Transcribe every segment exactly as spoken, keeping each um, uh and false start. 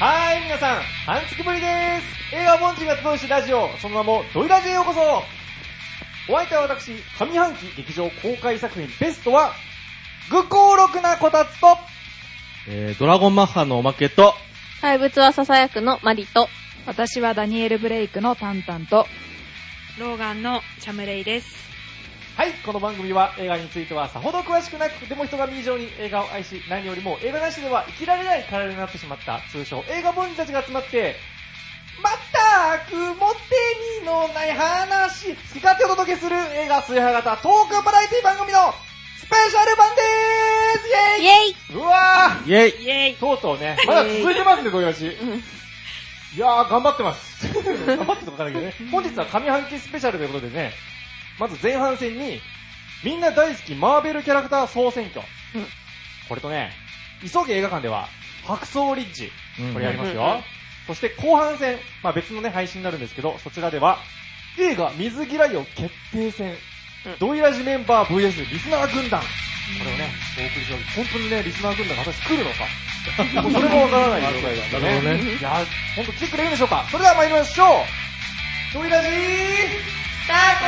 はーい、皆さん、半月ぶりでーす。映画凡人が集うしラジオ、その名もドイラジへようこそ。お相手は私、上半期劇場公開作品ベストは、愚行録なこたつと、 えー、ドラゴンマッハのおまけと、 怪物はささやくのマリと、 私はダニエル・ブレイクのタンタンと、 ローガンのチャムレイです。 はい、この番組は映画についてはさほど詳しくなく、でも人が見以上に映画を愛し、何よりも映画なしでは生きられない体になってしまった通称映画凡人たちが集まって、まったくもってにのない話、好き勝手お届けする映画崇拝型トークバラエティ番組のスペシャル版でーす。イェイイェイうわーイェイイェイとうとうね、まだ続いてますね、こういう話。いやー、頑張ってます。頑張ってとかないけどね。本日は上半期スペシャルということでね、まず前半戦に、みんな大好きマーベルキャラクター総選挙。うん、これとね、急げ映画館では、白装リッジ。これやりますよ。うんうんうん、そして後半戦、まあ別のね、配信になるんですけど、そちらでは、映画水嫌いを決定戦。うん、ドイラジメンバー ブイエス リスナー軍団。これをね、お送りします。本当にね、リスナー軍団が私来るのか。もうそれもわからない状態だね。なるほどね。いや、ほんと来てくれるんでしょうか。それでは参りましょう。ドイラジースター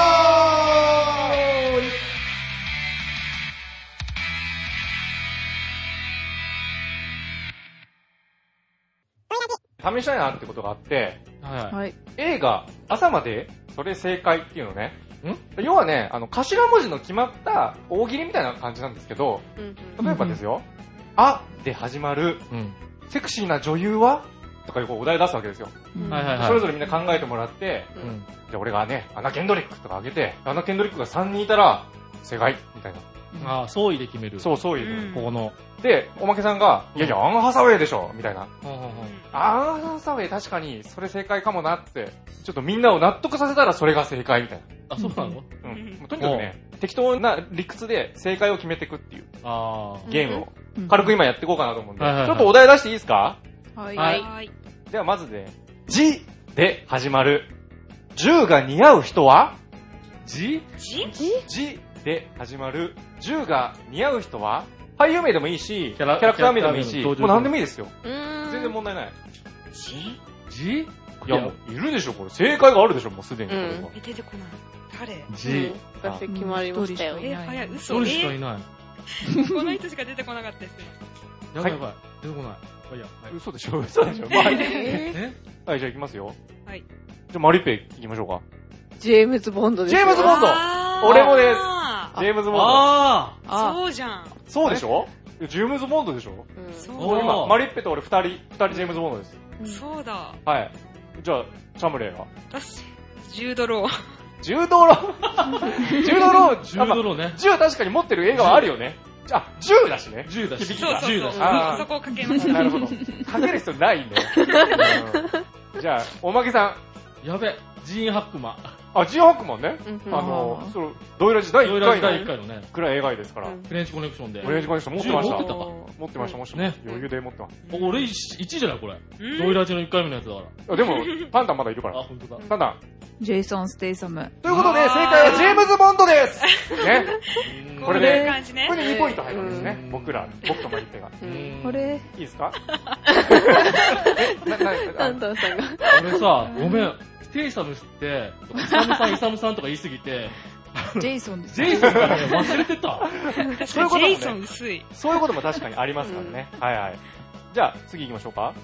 ト試したいなってことがあって、はいはい、映画朝までそれ正解っていうのね、ん要はね、あの頭文字の決まった大喜利みたいな感じなんですけど、うんうん、例えばですよ、うんうん、あで始まる、うん、セクシーな女優はとかいうお題出すわけですよ、うんはいはいはい、それぞれみんな考えてもらって、うん、じゃあ俺がねアナ・ケンドリックとかあげて、アナ・ケンドリックがさんにんいたら正解みたいな、 うん、ああ総意で決める、 そう総意で、 うん、ここのでおまけさんが、うん、いやいやアン・ハサウェイでしょみたいな、うんうんうん、アン・ハサウェイ確かにそれ正解かもなってちょっとみんなを納得させたらそれが正解みたいな。 あ、そうなの？ うん。とにかくね、適当な理屈で正解を決めていくっていうあゲームを、うん、軽く今やっていこうかなと思うんで、はいはいはい、ちょっとお題出していいですか？ はい。はい。 ではまずね、じで始まる銃が似合う人は？ じ？ じ？ じで始まる銃が似合う人は？俳優名でもいいし、キャラ、キャラクター名でもいいし、もう何でもいいですよ。全然問題ない。 じ？ じ？いやもういるでしょこれ。正解があるでしょもうすでにこれは。 え、出てこない。誰？ じ。 私決まりましたよ。 え、早い、嘘。 一人しかいない。 この人しか出てこなかったですね。 やばいやばい。出てこない。いや、 嘘でしょ嘘でしょ。まあ、えはい、じゃあ行きますよ。 はい。 じゃあマリペ行きましょうか。 ジェームズ・ボンドです。 ジェームズ・ボンド俺もです。ジェームズ・ボンド。 ああそうじゃん。 そうでしょジェームズ・ボンドでしょ、うん、そう今、マリッペと俺二人、二人ジェームズ・ボンドです。 うん、そうだ。 はい。じゃあ、チャムレイは私、ジュードロー。 ジュードロージュードロージュードローね。 銃確かに持ってる映画はあるよね。あ、銃だしね。 銃だし。 そうそうそう。 銃だし。 あそこをかけました。 なるほど。かける必要ないんだよ。うん、じゃあ、おまけさん。やべ、ジーン・ハックマン。 あ、ジーン・ハックマンね。うん、あの、その、ドイラジだいいっかいの。 だいいっかいのね。 くらい映画ですから。 フレンチコネクションで。 フレンチコネクション持ってました。 持ってたか。 持ってました、持ってました。余裕で持ってます。 俺いちいじゃないこれ。ドイラジのいっかいめのやつだから。でも、パンダンまだいるから。 あ、ほんとだ。 パンダン。 ジェイソン・ステイサム。 ということで、正解はジェームズ・ボンドです。ね。 これで、これでにポイント入るんですね。僕ら、僕とマリペが。 これ。 いいですか？ え、な、な、タンタンさんが。 俺さ、ごめん。ステイサムって、イサムさん、イサムさんとか言いすぎて、 ジェイソンです。 ジェイソンかね、忘れてた。 そういうこともね、ジェイソン薄い。 そういうことも確かにありますからね。うん、はいはい。じゃあ、次行きましょうか。 はい。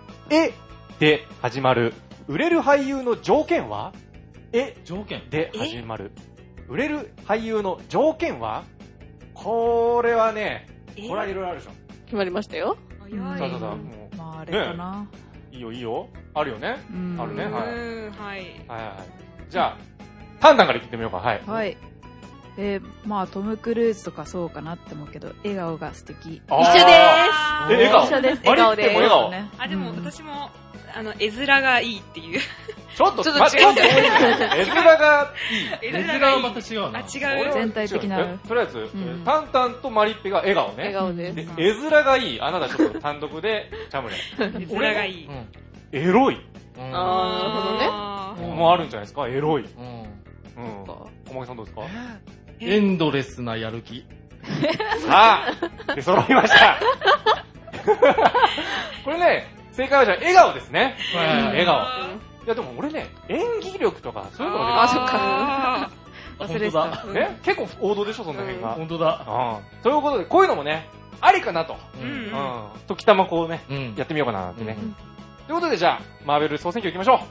えで始まる、売れる俳優の条件は？え条件で始まる。売れる俳優の条件は？これはね、これはいろいろあるでしょ。 決まりましたよ。 早い。 そうそうそう。 もうまあ、あれかな。 ね、いいよいいよ。あるよね。あるね。はい。はいはいはい。じゃあ、タンタンから聞いてみようか。はい。 はい。えー、まあトム・クルーズとかそうかなって思うけど、笑顔が素敵。 一緒でーす。 え、笑顔？ 一緒です。笑顔でーす。 笑顔。 あ、でも私も、あの、絵面がいいっていう。 ちょっと、 ちょっと違う。 絵面がいい。 絵面がまた違うな。 あ、違う。 全体的な。 とりあえず、タンタンとマリッペが笑顔ね。 笑顔です。 絵面がいい。あなたちょっと単独で、チャムレ。 絵面がいい。 エロい。 あー、なるほどね。 もうあるんじゃないですか、エロい。うん。 うん。 おまけさんどうですか？ エンドレスなやる気。 さあ、出揃いました。これね、 正解はじゃあ笑顔ですね。 はい笑顔。 あいやでも俺ね、演技力とかそういうのあがそっかあ忘れてた。 本当だ。 ね、結構王道でしょ、そんな辺が。 本当だ。 うん。ということで、こういうのもね、ありかなと。 ーうんううんん。 時たまこうね、 うん。 やってみようかなってね。 うんということで、じゃあ、マーベル総選挙行きましょ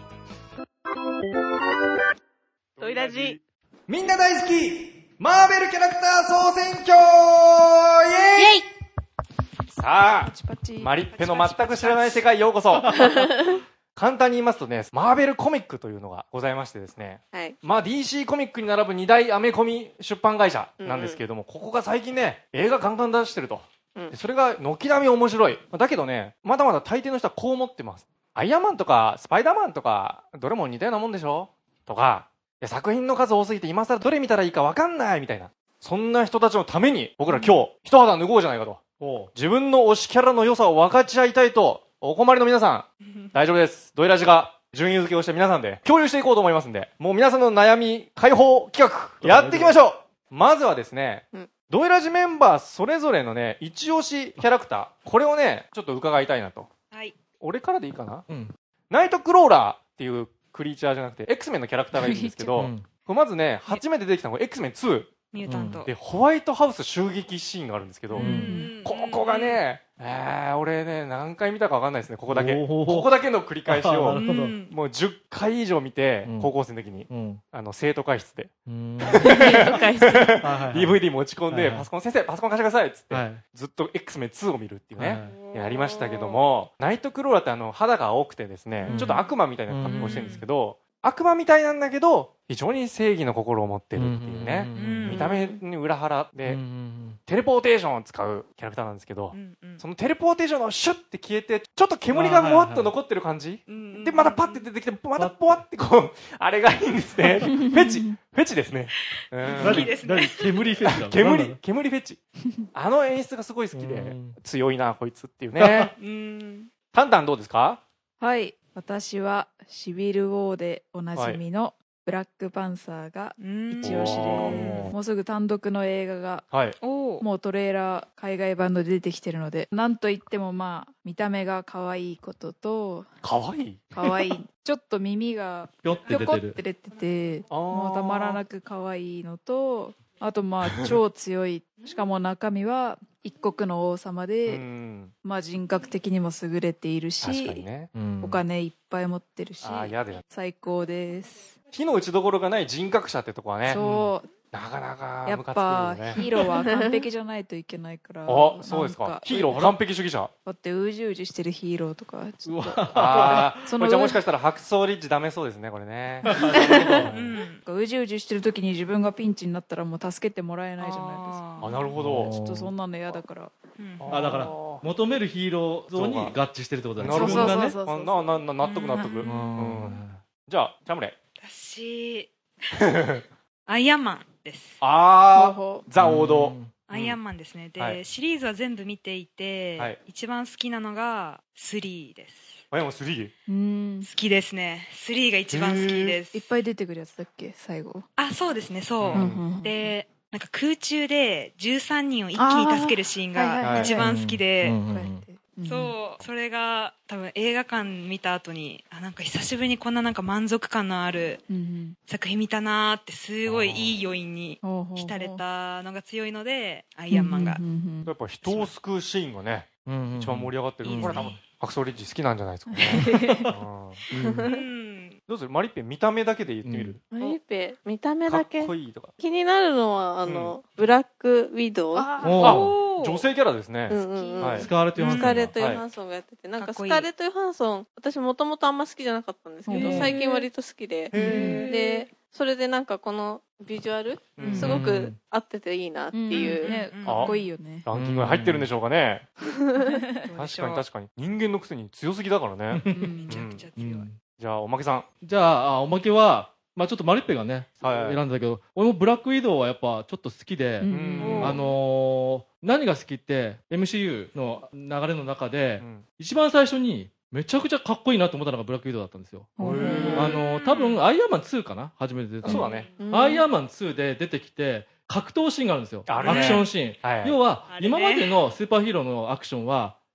う。 ドイラジ。 みんな大好きマーベルキャラクター総選挙イエーイさあパ、チパチ。 マリッペの全く知らない世界へようこそ。簡単に言いますとね、マーベルコミックというのがございましてですね。 はい。 まあ ディーシー コミックに並ぶ二大アメコミ出版会社なんですけれども、ここが最近ね、映画ガンガン出してると。 うんでそれが軒並み面白い。だけどね、まだまだ大抵の人はこう思ってます。アイアンマンとかスパイダーマンとか、どれも似たようなもんでしょとか、いや作品の数多すぎて今更どれ見たらいいか分かんないみたいな。そんな人たちのために僕ら今日一肌脱ごうじゃないかと。自分の推しキャラの良さを分かち合いたいとお困りの皆さん、大丈夫です。ドイラジが順位付けをして皆さんで共有していこうと思いますんで、もう皆さんの悩み解放企画やっていきましょう。まずはですね、 うんドイラジメンバーそれぞれのね、一押しキャラクター、これをね、ちょっと伺いたいなと。 はい。 俺からでいいかな。 うん。 ナイトクローラーっていうクリーチャーじゃなくて X メンのキャラクターがいるんですけど、 うんこれまずね、初めて出てきたのが X メンツーミュータント。 でホワイトハウス襲撃シーンがあるんですけど、 うんここが、ね、えー、俺ね、何回見たか分かんないですね、ここだけ。 おーここだけの繰り返しをなる、ほどうんもうじゅっかい以上見て、 うん高校生の時に、 うん。 あの、生徒会室で、 うん。 とかして。 はいはいディーブイディー 持ち込んで、 はいはいパソコン、先生、パソコン貸してくださいっつって、 はい。 ずっと X メンツーを見るっていうね、 はいやりましたけども、ナイトクローラーってあの、肌が青くてですね、 うんちょっと悪魔みたいな格好してるんですけど、悪魔みたいなんだけど、非常に正義の心を持ってるっていうね、 ん見た目に裏腹で、 うんテレポーテーションを使うキャラクターなんですけど、 うんうんそのテレポーテーションのシュッて消えて、ちょっと煙がもわっと残ってる感じ、 うんで、またパッて出てきて、またポワってこう、あれがいいんですね。フェチ、フェチですね。うん何いいですね何煙フェチなの煙、煙フェチ。あの演出がすごい好きでうん、 強いな、こいつっていうね。 うん。 タンタンどうですか？ はい。私はシビル・ウォーでおなじみのブラックパンサーがうん一押しです。 おーもうすぐ単独の映画がはい。 おーもうトレーラー海外版の出てきてるので、なんといってもまあ見た目が可愛いことと、 かわいい。 可愛いちょっと耳がぴょってぴょこっ出てる。 て出てて、 あーもうたまらなく可愛いのと、あとまあ超強い、しかも中身は一国の王様うで、 ん。 まあ人格的にも優れている確かにし、 ね。 うんお金いっぱい持ってるし、 ああ、嫌だよ。 最高です。 火の打ちどころがない人格者ってとこはね、 そう、 なかなかやっムカつくぱよね。 ヒーローは完璧じゃないといけないから。 あ、そうですなんか。ヒーロー完璧主義者。 だってうじうじしてるヒーローとか、ちょっとああ、 そのこれじゃあもしかしたら白装リッチダメそうですね、これね。 うん。 うじうじしてる時に自分がピンチになったらもう助けてもらえないじゃないですか。 あ、なるほあどー。 ちょっとそんなの嫌だから。 うんあ、だから、求めるヒーロー像に合致してるってことだね。 なるほど自分がね。 そうそうそうあななな納得納得。 ううんん。じゃあ、チャムレ。 私、アイアンマンです。 あー、 ほザ王道。 うんアイアンマンですね。で、 はいシリーズは全部見ていて、 はい一番好きなのがスリーです。 あ、でもスリー。 う。うん。 好きですね。スリーが一番好きです。 いっぱい出てくるやつだっけ最後。 あ、そうですね、そう。 うんで、なんか空中でじゅうさんにんを一気に助けるシーンあーはいはいはいが一番好きで、 うんこうやって。うんそう、それが多分映画館見た後に、あ、なんか久しぶりにこんななんか満足感のあるうん作品見たなーってすごいいい余韻にうん。ほうほうほう浸れたのが強いので、アイアンマンがうん。うんやっぱ人を救うシーンがね、 うん一番盛り上がってる。 いいですねこれ多分、白装リッチ好きなんじゃないですかね。うんうんうん。 どうするマリッペ見た目だけで言ってみる、 マリペ、見た目かっだけこいいとか。 気になるのは、あの、ブラックウィドウ。 あおあおー女性キャラですね。 うんうんうん。 はいスカーレット・ヨハンソンがスカーレット・ヨハンソンがやってて、なんかスかっこいいカーレット・ヨハンソン、私もともとあんま好きじゃなかったんですけど、 へー最近割と好きで、 へで、それでなんかこのビジュアル、 うんすごく合ってていいなっていう。 ねうん、 かっこいいよね。 ランキングに入ってるんでしょうかね。 どうで確しょうかに確かに。人間のくせに強すぎだからね。 うんめちゃくちゃう強い。 んじゃあ、おまけさん。 じゃあ、あおまけは、まあちょっとマリッペがね、 はいはい選んだけど、俺もブラックウィドウはやっぱちょっと好きで、 うんあのー何が好きって エムシーユー の流れの中で、 うん一番最初にめちゃくちゃかっこいいなと思ったのがブラックウィドウだったんですよ。 ほうへーあのー多分アイアンマンツーかな初めて出たのそうだね。 うんアイアンマンツーで出てきて、格闘シーンがあるんですよ。 あるねアクションシーン。 はい。 要は、 あれね今までのスーパーヒーローのアクションは、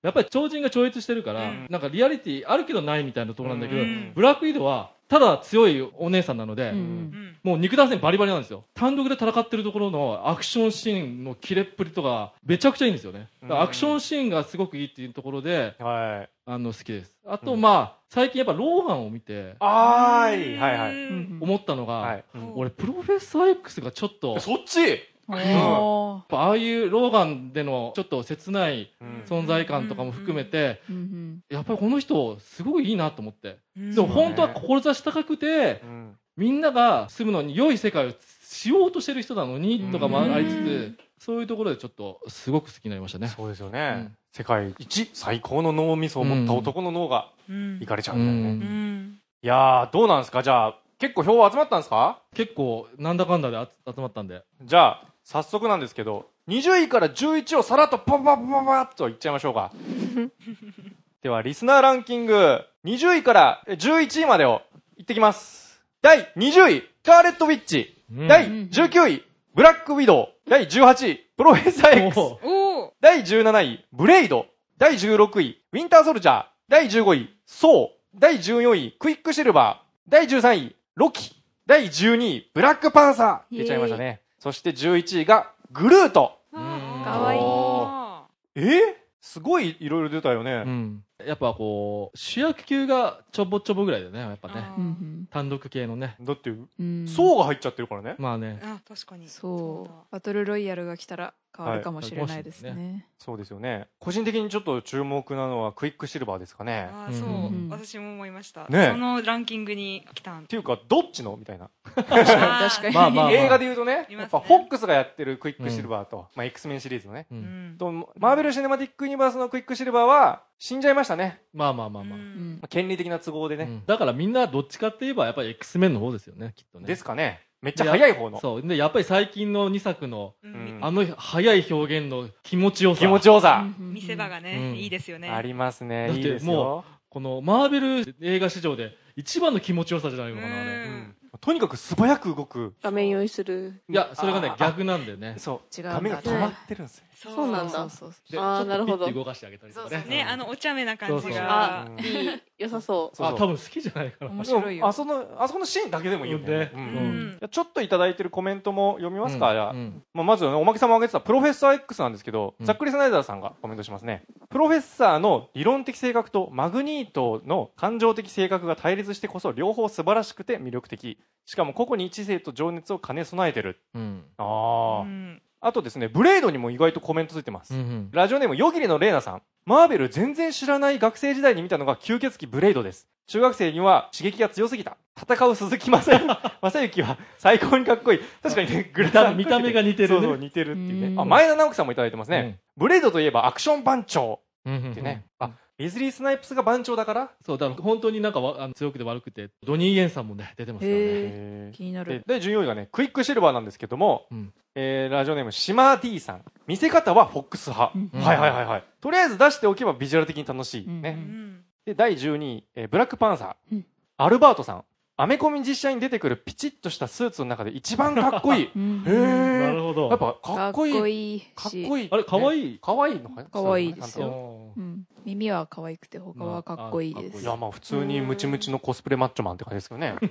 やっぱり超人が超越してるから、 うんなんかリアリティあるけどないみたいなところなんだけど、 うんブラックウィドウはただ強いお姉さんなので、 うんうんもう肉弾戦バリバリなんですよ。単独で戦ってるところのアクションシーンのキレっぷりとかめちゃくちゃいいんですよね。だからアクションシーンがすごくいいっていうところで、 はい。 あの好きです。あと、 うんまあ最近やっぱローガンを見てあーい。はいはい。 うん思ったのが、 はい。うん俺プロフェッサー X がちょっとそっちおーやっぱああいうローガンでのちょっと切ないうん存在感とかも含めて、 うんうんやっぱりこの人すごくいいなと思って。 うんでも本当は志高くて、 うんみんなが住むのに良い世界をしようとしてる人なのにとかもありつつ、そういうところでちょっとすごく好きになりましたね。 そうですようねん。 世界一最高の脳みそを持った男の脳がうんいかれちゃうんだよね。 うんうんいやー、どうなんですか？じゃあ、結構票集まったんですか？ 結構なんだかんだであ集まったんで。 じゃあ、早速なんですけど、にじゅういからじゅういちをさらっとパパパパパッといっちゃいましょうか。では、リスナーランキング、にじゅういからじゅういちいまでをいってきます。だいにじゅうい、カーレット・ウィッチ。 うんだいじゅうきゅうい、ブラック・ウィドウ。だいじゅうはちい、プロフェッサー X。 おーおーだいじゅうなないい、ブレイド。だいじゅうろくい、ウィンターソルジャー。だいじゅうごい、ソウ。だいじゅうよんい、クイックシルバー。だいじゅうさんい、ロキ。だいじゅうにい、ブラックパンサー。出ちゃいましたね。そしてじゅういちいが、グルート。 うんかわいいあえー、すごいいろいろ出たよね。 うんやっぱこう主役級がちょぼちょぼぐらいだよねやっぱねあーうん単独系のね。 だって、 うんソウが入っちゃってるからね。 まあね。 あ確かにそうだバトルロイヤルが来たら変わるかもしれないですはいね。 そうですよね。個人的にちょっと注目なのはクイックシルバーですかね。 あーそう、 うん私も思いました、 ねそのランキングに来たんっていうか、どっちのみたいな。 確かに。 まあまあ映画で言うとね、 いますねやっぱフォックスがやってるクイックシルバーと、まあ X メンシリーズのね。 ううんんと、マーベル・シネマティック・ユニバースのクイックシルバーは死んじゃいましたね。 まあまあまあまあ。 ううんんまあ権利的な都合でね。 うんだからみんなどっちかって言えばやっぱり X メンの方ですよねきっとね。 ですかね。めっちゃ早い方の。 そうでやっぱり最近のにさくのうんうんあの速い表現の気持ちよさ。 気持ちよさ。 うん見せ場がね、 うんいいですよねありますね。 だっていいですよ。 このマーベル映画史上で一番の気持ちよさじゃないのかなあれ。 うんうんとにかく素早く動く。 画面用意する。 いやそれがねあ逆なんでね。 そう。 違うんだ画面が止まってるんですよ。 そうそうなんだそうそうそうであーちょっとなるほどピッて動かしてあげたりとかね。 ねあのお茶目な感じそうそうがあ、いい。良さそう。 そうそうあ多分好きじゃないかな。 面白いよ。 あその、あそこのシーンだけでもいいよね。 ねううんんじゃあちょっといただいてるコメントも読みますか、じゃあうんまあ、まず、ね、おまけさんも挙げてたプロフェッサー X なんですけど、 うんざっくりスナイダーさんがコメントしますね。プロフェッサーの理論的性格とマグニートの感情的性格が対立してこそ両方素晴らしくて魅力的。しかも個々に知性と情熱を兼ね備えてる。 うんああ、 うんあとですね、ブレードにも意外とコメントついてます。 うんうんラジオネーム、ヨギリのレイナさん。マーベル全然知らない学生時代に見たのが吸血鬼ブレイドです。中学生には刺激が強すぎた。戦う鈴木正幸は最高にかっこいい。確かにね、グラタン見た目が似てるねそうそう、似てるっていうね。 うんあ、前田直樹さんもいただいてますね。ブレイドといえばアクション番長うんうんうんってね。あ、ウィズリー・スナイプスが番長だからそうだから本当になんかわあの強くて悪くてドニー・イエンさんもね出てますからね。 へへで気になる。 でじゅうよんいがね、クイックシルバーなんですけども、 うんえー、ラジオネーム、シマ D さん。見せ方はフォックス派。 うんはいはいはいはい。とりあえず出しておけばビジュアル的に楽しい。 うんね。 うんで、だいじゅうにい、えーブラックパンサー。 うんアルバートさん。アメコミ実写に出てくるピチッとしたスーツの中で一番かっこいい。 うんへーなるほど。 やっぱかかっっこいい。 こいいし。 かっこいい。 あれ可愛いかわいいのかなかわいいですよそううん耳は可愛くて他はかっこいいですまああ。 いや、まあ普通にムチムチのコスプレマッチョマンって感じですけどね。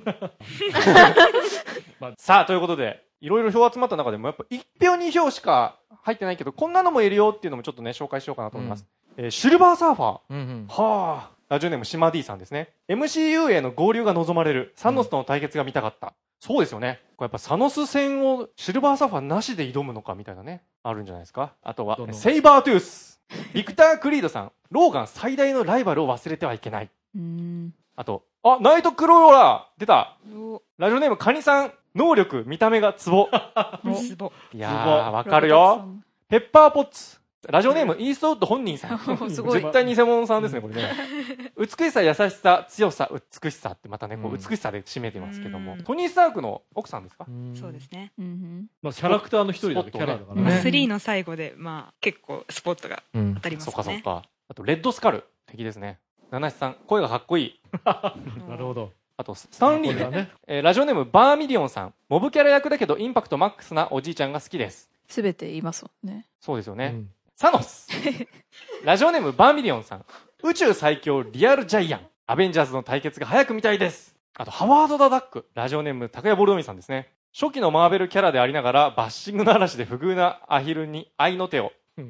まあさあ、ということで、いろいろ票集まった中でもやっぱいち票に票しか入ってないけど、こんなのもいるよっていうのもちょっとね、紹介しようかなと思います。えーシルバーサーファー。 うんうんはあ。ラジオネームシマ D さんですね。エムシーユー への合流が望まれる。サノスとの対決が見たかった。そうですよね。これやっぱサノス戦をシルバーサーファーなしで挑むのかみたいなね。あるんじゃないですか。あとはどんど、んセイバートゥース。ビクター・クリードさん。ローガン最大のライバルを忘れてはいけない。 うんあと、あ、ナイトクローラー出た。 おラジオネームカニさん。能力、見た目がツボ。 ツボいやー、わかるよ。ペッパーポッツ。ラジオネーム、イーストウッド本人さん。 すごい絶対偽物さんですね、これね。美しさ、優しさ、強さ、美しさってまたね、こううん美しさで締めてますけどもう。んトニー・スタークの奥さんですかうんそうですね、 うんまあキャラクターの一人だとキャラだからまあ、 ね。 スリーの最後で、まあ、結構スポットがうん当たりますそねっかそっか。あと、レッドスカル。敵ですね。七七さん、声がかっこいい。 なるほど。 あと、スタンリー。 これはね。 えーラジオネーム、バーミリオンさん。モブキャラ役だけど、インパクトマックスなおじいちゃんが好きです。 すべて言いますもんね。 そうですよね。 うんサノス。ラジオネームバーミリオンさん。宇宙最強リアルジャイアン。アベンジャーズの対決が早く見たいです。あと、ハワード・ダ・ダック。ラジオネーム高谷ボルドミさんですね。初期のマーベルキャラでありながら、バッシングの嵐で不遇なアヒルに愛の手を。うん、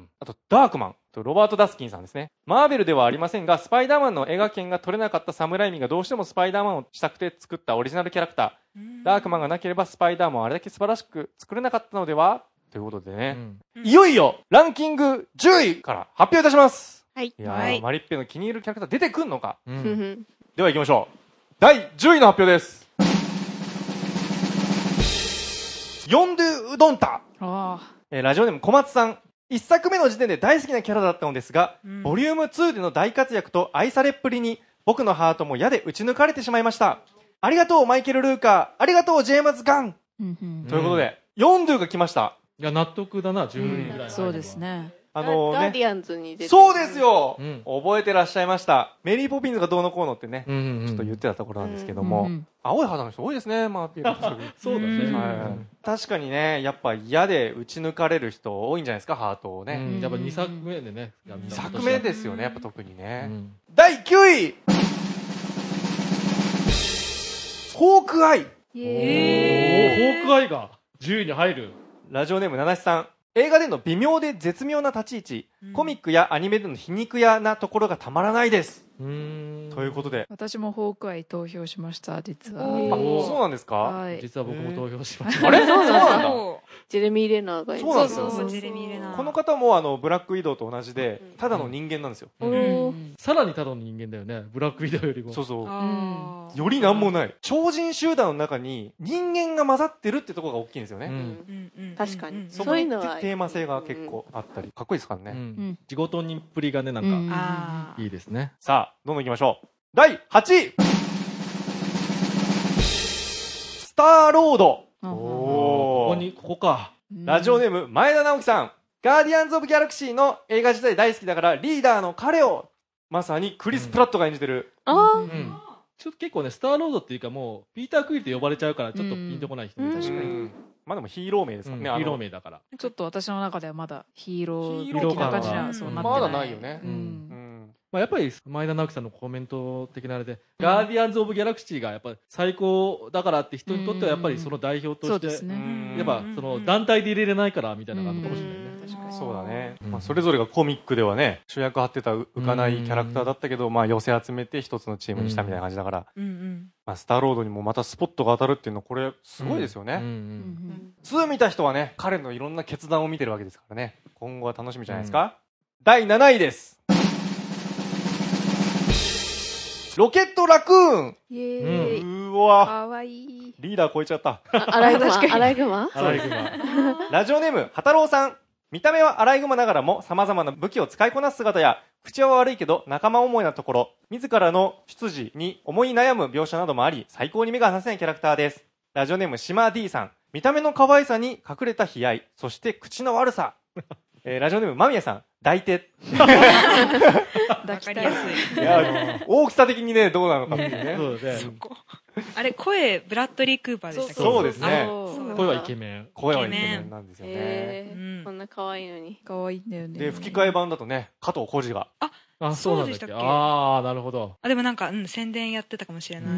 あと、ダークマンとロバート・ダスキンさんですね。マーベルではありませんが、スパイダーマンの映画権が取れなかったサムライミがどうしてもスパイダーマンをしたくて作ったオリジナルキャラクター。ダークマンがなければスパイダーマンはあれだけ素晴らしく作れなかったのではということでね。うん、いよいよ、ランキングじゅういから発表いたします。 はい。 いやー、 はい、 マリッペの気に入るキャラクター出てくんのか。 うん、 では行きましょう。だいじゅういの発表です。ヨンドゥ・ウドンタ。 あえー、ラジオネーム小松さん。一作目の時点で大好きなキャラだったのですが、うん、ボリュームツーでの大活躍と愛されっぷりに僕のハートも矢で打ち抜かれてしまいました。ありがとうマイケル・ルーカー、ありがとうジェームズ・ガン、うんうん、ということで、ヨンドゥが来ました。 いや納得だな、じゅういぐらい、うん、 そうですね。 あのー、ね、 ガーディアンズに出てる。 そうですよ、うん、覚えてらっしゃいました。メリーポピンズがどうのこうのってね、うんうんうん、ちょっと言ってたところなんですけども、うんうん、青い肌の人多いですね、まあ、 そうだね、 はい、確かにね、やっぱ矢で打ち抜かれる人多いんじゃないですか、ハートをね、 うん、やっぱにさくめでね、 にさくめですよね、やっぱ特にね、うん、だいきゅういホークアイ。 えー、ホークアイがじゅういに入る。 ラジオネームななしさん。映画での微妙で絶妙な立ち位置、うん、コミックやアニメでの皮肉屋なところがたまらないです。うーん、ということで、 私もホークアイ投票しました、実は。あ、 そうなんですか。 はい、 実は僕も投票しました。 あれ、そうなんだ。 ジェレミー・レナーがいる。 そうなんですよ。 そうそう、ジェレミー・レナー。 この方もあのブラックウィドウと同じで、ただの人間なんですよ。 うんうん、さらにただの人間だよね、ブラックウィドウよりも。 そうそう。よりなんもない。超人集団の中に人間が混ざってるってところが大きいんですよね。うん、 確かに。 そういうのはテーマ性が結構あったり、かっこいいですからね。うん、 仕事人っぷりがね、なんかいいですね。 さあ、どんどん行きましょう。だいはちいスターロード。 おー、ここに、ここか。 ラジオネーム前田直樹さん。ガーディアンズ・オブ・ギャラクシーの映画自体大好きだからリーダーの彼を、まさにクリス・プラットが演じてる。 うん、ああ、 うん、ちょっと結構ね、スターロードっていうかもうピーター・クイルって呼ばれちゃうからちょっとピンとこない人もいる。確かに。 まあでもヒーロー名ですからね、うん、 ヒーロー名だから。 ちょっと私の中ではまだヒーロー的な感じはそうなってない。 まだないよね。 うんうんまあ、やっぱり前田直樹さんのコメント的なあれで、うん、ガーディアンズ・オブ・ギャラクシーがやっぱ最高だからって人にとってはやっぱりその代表として、ね、やっぱその団体で入れれないからみたいなのがあるかもしれないね。 そうだね、うんまあ、それぞれがコミックではね主役張ってた浮かないキャラクターだったけど、まあ、寄せ集めて一つのチームにしたみたいな感じだから、うんうんまあ、スターロードにもまたスポットが当たるっていうのはこれすごいですよね。ツー見た人はね彼のいろんな決断を見てるわけですからね、今後は楽しみじゃないですか。うん、だいなないです。ロケットラクーン。 イエーイ。 うわ。 かわいい。 リーダー超えちゃった。 アライグマ。アライグマ。 アライグマ。 ラジオネーム、はたろうさん。見た目はアライグマながらも様々な武器を使いこなす姿や、口は悪いけど仲間思いなところ、自らの出自に思い悩む描写などもあり、最高に目が離せないキャラクターです。ラジオネーム、シマ D さん。見た目の可愛さに隠れた悲哀、そして口の悪さ。えー、ラジオネーム、間宮さん。抱いて。 わかりやすい。いや、大きさ的にね、どうなのかっていうね。 そうですね。あれ、声、ブラッドリー・クーパーでしたっけ？ そうですね。 声はイケメン。 声はイケメンなんですよね。 へー、こんな可愛いのに。 可愛いんだよね。 で、吹き替え版だとね、加藤浩次が。 あ、 あ、そうでしたっけ？ああ、なるほど。 あ、でもなんか、うん、宣伝やってたかもしれない。うん。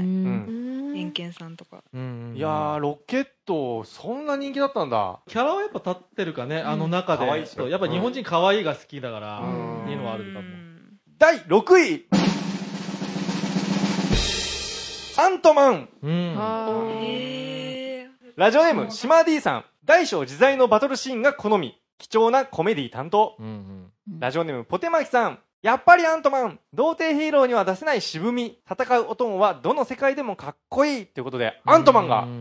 エンケンさんとか。 いやー、ロケット、そんな人気だったんだ。 キャラはやっぱ立ってるかね、あの中で。やっぱ日本人可愛いが好きだから、っていうのはあるかも。 だいろくいアントマン。うん、ラジオネーム、シマ D さん。大小自在のバトルシーンが好み。貴重なコメディ担当。うんうん、ラジオネーム、ポテマキさん。やっぱりアントマン。童貞ヒーローには出せない渋み。戦うお供はどの世界でもかっこいい。ということで、アントマンが。うん、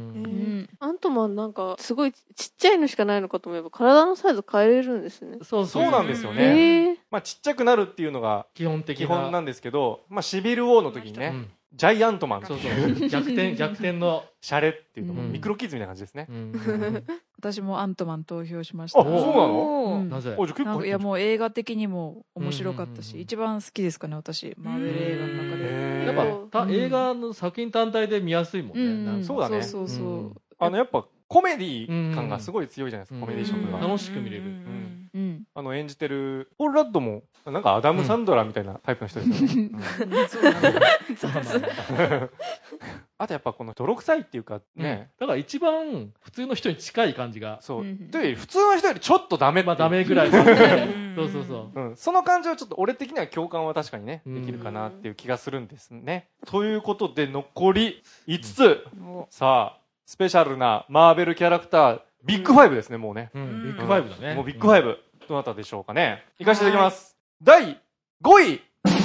アントマンなんか、すごいちっちゃいのしかないのかと思えば、体のサイズ変えれるんですね。 そうそう。そうなんですよね。まあ、ちっちゃくなるっていうのが、 基本的な。 基本なんですけど、まあ、シビルウォーの時にね、うんジャイアントマン。 そうそう。逆転、逆転の。 シャレっていうのも、ミクロキッズみたいな感じですね。 私もアントマン投票しました。 あ、そうなの？ なぜ？ いや、もう映画的にも面白かったし、一番好きですかね、私。マーベル映画の中で。 やっぱ、映画の作品単体で見やすいもんね。 そうだね。 そうそうそう。 あの、やっぱ、コメディ感がすごい強いじゃないですか、コメディ色が。 楽しく見れる。 あのの演じてるポール・ラッドもなんかアダム・サンドラーみたいなタイプの人ですよね、うんそうなんだあとやっぱこの泥臭いっていうかね、 うん、だから一番普通の人に近い感じがそう、 うん、 というより普通の人よりちょっとダメっていう、 まあダメぐらいだねそうそうそう、 うん、その感じはちょっと俺的には共感は確かにねうんできるかなっていう気がするんですね、ということで残りいつつ、 おさあスペシャルなマーベルキャラクタービッグファイブですね、もうね、 うん、ビッグファイブだね、 もうビッグファイブ、どなたでしょうかね。いかせていただきます。だいごい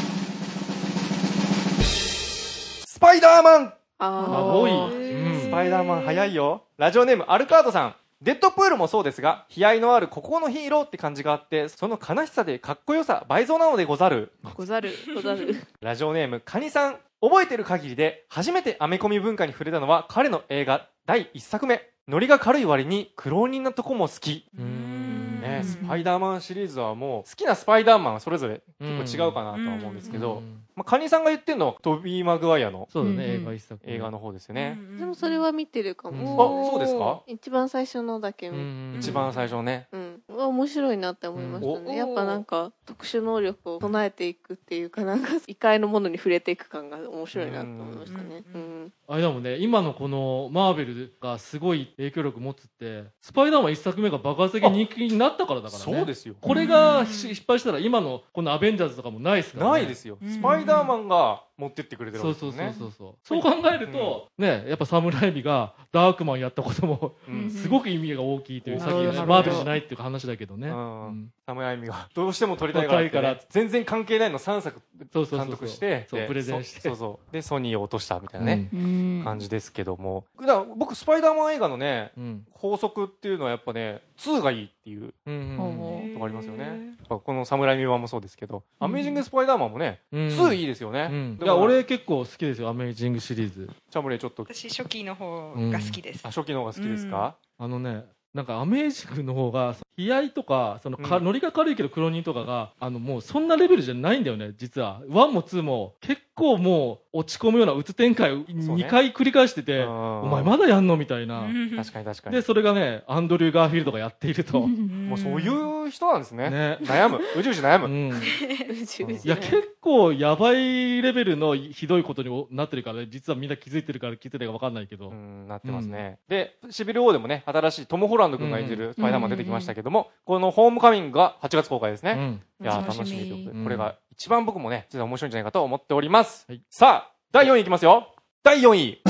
スパイダーマン。 ああごい、 ーうんスパイダーマン早いよ。ラジオネームアルカードさん。デッドプールもそうですが、悲哀のある孤高のヒーローって感じがあって、その悲しさでかっこよさ倍増なのでござる。 ござるござる。 ラジオネームカニさん。覚えてる限りで初めてアメコミ文化に触れたのは彼の映画だいいっさくめ。ノリが軽い割に苦労人なとこも好き。 うんね、スパイダーマンシリーズはもう好きなスパイダーマンはそれぞれ結構違うかなとは思うんですけど、 うんまあ、カニさんが言ってるのはトビー・マグワイアのそうだね、 うん映画一作映画の方ですよね、 でもそれは見てるかあも。 そうですか。 一番最初のだけ見て、 うん一番最初ね、 うん、うわ面白いなって思いましたうんね。やっぱなんか特殊能力を備えていくっていうか、なんか異界のものに触れていく感が面白いなと思いましたね。 ううんん。 あれだもんね、今のこのマーベルがすごい影響力持つってスパイダーマン一作目が爆発的に人気になったからだからね。 そうですよ。 これが失敗したら今のこのアベンジャーズとかもないですからね。 ないですよ、 うんスパイダーマンが持ってってくれてるそうそうわけですよね。 そうそうそうそう考えると、ね、やっぱサムライミがダークマンやったこともうんすごく意味が大きいという、 うんさっきねなるほどマーベルじゃないっていう話だけどね、 うんうんサムライミがどうしても撮りたいからって、ね撮りたいから、 全然関係ないのさんさくそうそうそうそう監督してでそうプレゼンしてそそうそうでソニーを落としたみたいなね、 うん感じですけども、だから僕スパイダーマン映画のねうん法則っていうのはやっぱねにがいいっていううんうんほうほとこありますよね。やっぱこのサムライミ版もそうですけど、アメージングスパイダーマンもね、 うんにいいですよね。 うんいだからや俺結構好きですよ、アメージングシリーズ。 チャムレイちょっと、 私初期の方が好きですあ、初期の方が好きですか？ あのね、なんかアメージングの方が悲哀とかそのか、 うんノリが軽いけど苦労人とかがあのもうそんなレベルじゃないんだよね。実はワンもツーも結構もう落ち込むようなうつ展開をにかい繰り返してて、 おお前まだやんのみたいな。 確かに確かに。 でそれがねアンドリュー・ガーフィールドがやっていると、 もうそういう人なんですね。 ね、 悩む。うじうじ悩む。 うん、い宇宙人や結構やばいレベルのひどいことになってるから、ね、実はみんな気づいてるから気づいてるか分かんないけど、 うん、なってますね。で、シビル・ウォーでもね、新しいトム・ホランド君が演じるスパイダーマン出てきましたけども、このホームカミングがはちがつ公開ですね。 うんいやー楽しみ楽しみということで、 うんこれが一番僕もね、実は面白いんじゃないかと思っております。 はいさあ、だいよんいいきますよ。だいよんい。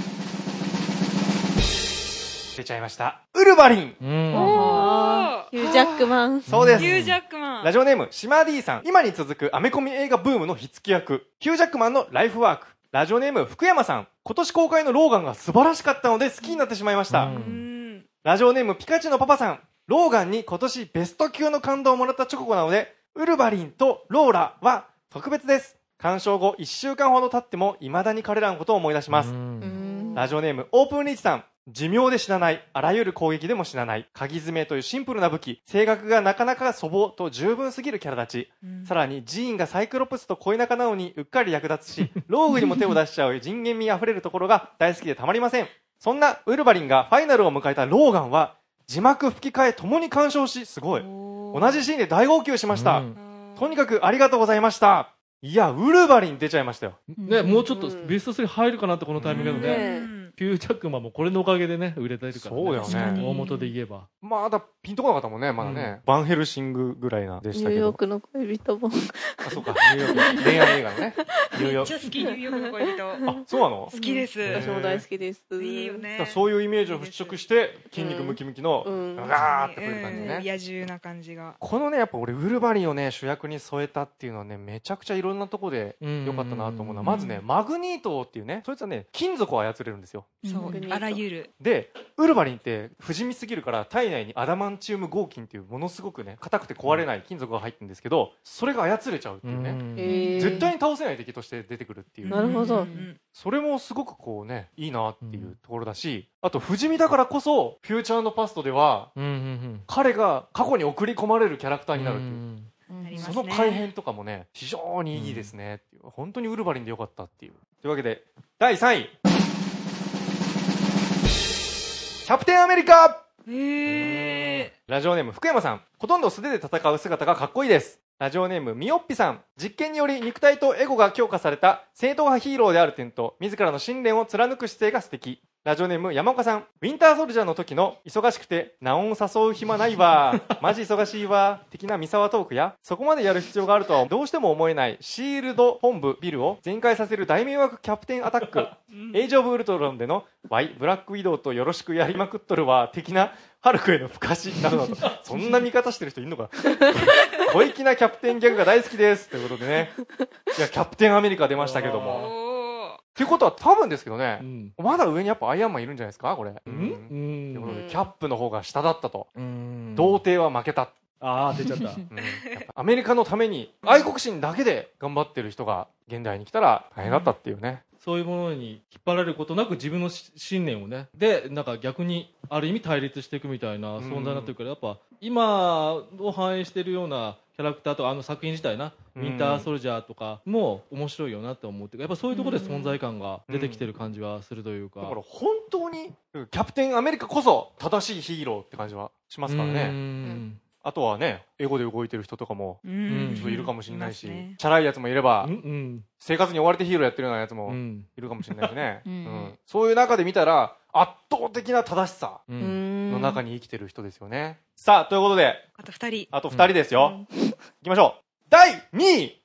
出ちゃいました。ウルヴァリン。 うんあーヒュージャックマン。 そうです。 ヒュージャックマンラジオネーム、シマディさん。今に続くアメコミ映画ブームの火付け役。ヒュージャックマンのライフワーク。ラジオネーム、福山さん。今年公開のローガンが素晴らしかったので好きになってしまいました。 うんうんラジオネーム、ピカチュウのパパさん。ローガンに今年ベスト級の感動をもらった直後なので、ウルヴァリンとローラは特別です。鑑賞後いっしゅうかんほど経っても未だに彼らのことを思い出します。 うんうんラジオネーム、オープンリーチさん。寿命で死なない。あらゆる攻撃でも死なない。鍵爪というシンプルな武器。性格がなかなか粗暴と十分すぎるキャラ立ち。 うんさらに、ジーンがサイクロプスと恋仲なのにうっかり役立つし、ローグにも手を出しちゃう人間味あふれるところが大好きでたまりません。そんなウルヴァリンがファイナルを迎えたローガンは、字幕吹き替えともに鑑賞し、すごい。 おー同じシーンで大号泣しました。 うんとにかくありがとうございました。いや、ウルヴァリン出ちゃいましたよ。 ね、もうちょっとベストスリー入るかなってこのタイミングでね、 ねヒュージャックマンもこれのおかげでね売れてるから、ね、 そうだよね確かに大元で言えばまだピンとこなかったもんね、まだね。バンヘルシングぐらいなでしたけど。 ニューヨークの恋人も。 あ、そうか、ニューヨーク。恋愛映画のね。ニューヨーク。 めっちゃ好きニューヨークの恋人あ、そうなの好きですへー私も大好きです。 いいよだからねそういうイメージを払拭して、筋肉ムキムキの、 うんガーってくる感じうんね。 野獣な感じがこのね、やっぱ俺、ウルヴァリンをね、主役に添えたっていうのはね、めちゃくちゃいろんなとこで良かったなと思うのは、まずね、マグニートっていうね、そいつはね、金属を操れるんですよ。 そううんあらゆるで、ウルヴァリンって不死身すぎるから体内にアダマンチウム合金っていうものすごくね硬くて壊れない金属が入ってるんですけど、それが操れちゃうっていうね、 えー絶対に倒せない敵として出てくるっていう、 なるほどうんうんそれもすごくこうねいいなっていうところだし、あと不死身だからこそフューチャーのパストではうんうん彼が過去に送り込まれるキャラクターになるっていう、 うんありますねその改変とかもね非常にいいですねっていう、本当にウルヴァリンでよかったっていう。というわけでだいさんいキャプテンアメリカ。 へラジオネーム福山さん。ほとんど素手で戦う姿がかっこいいです。ラジオネームみよっぴさん。実験により肉体とエゴが強化された正統派ヒーローである点と自らの信念を貫く姿勢が素敵。ラジオネーム山岡さん。ウィンターソルジャーの時の忙しくてナオン誘う暇ないわマジ忙しいわ的な三沢トークや、そこまでやる必要があるとはどうしても思えないシールド本部ビルを全開させる大迷惑キャプテンアタックエイジオブウルトロンでのワイブラックウィドウとよろしくやりまくっとるわ的なハルクへのふかしなどなどそんな見方してる人いるのか小粋なキャプテンギャグが大好きですということでね。いやキャプテンアメリカ出ましたけども、っていうことは多分ですけどね、うん、まだ上にやっぱアイアンマンいるんじゃないですかこれ。うん。ということでキャップの方が下だったと。うん。童貞は負けた。 ああ出ちゃった。うん、やっぱアメリカのために愛国心だけで頑張ってる人が現代に来たら大変だったっていうね。 うん、そういうものに引っ張られることなく自分の信念をね、でなんか逆にある意味対立していくみたいな存在になってるから、やっぱ今を反映しているようなキャラクターとかあの作品自体なウィンターソルジャーとかも面白いよなって思って、やっぱそういうところで存在感が出てきてる感じはするというか、 だから本当にキャプテンアメリカこそ正しいヒーローって感じはしますからね。うん、あとはねエゴで動いてる人とかもちょっといるかもしれないし、ね、チャラいやつもいれば、うん、生活に追われてヒーローやってるようなやつもいるかもしれないしね、うんうん、そういう中で見たら圧倒的な正しさの中に生きてる人ですよね。さあということであとふたりあとふたりですよ、うん、いきましょう。だいにい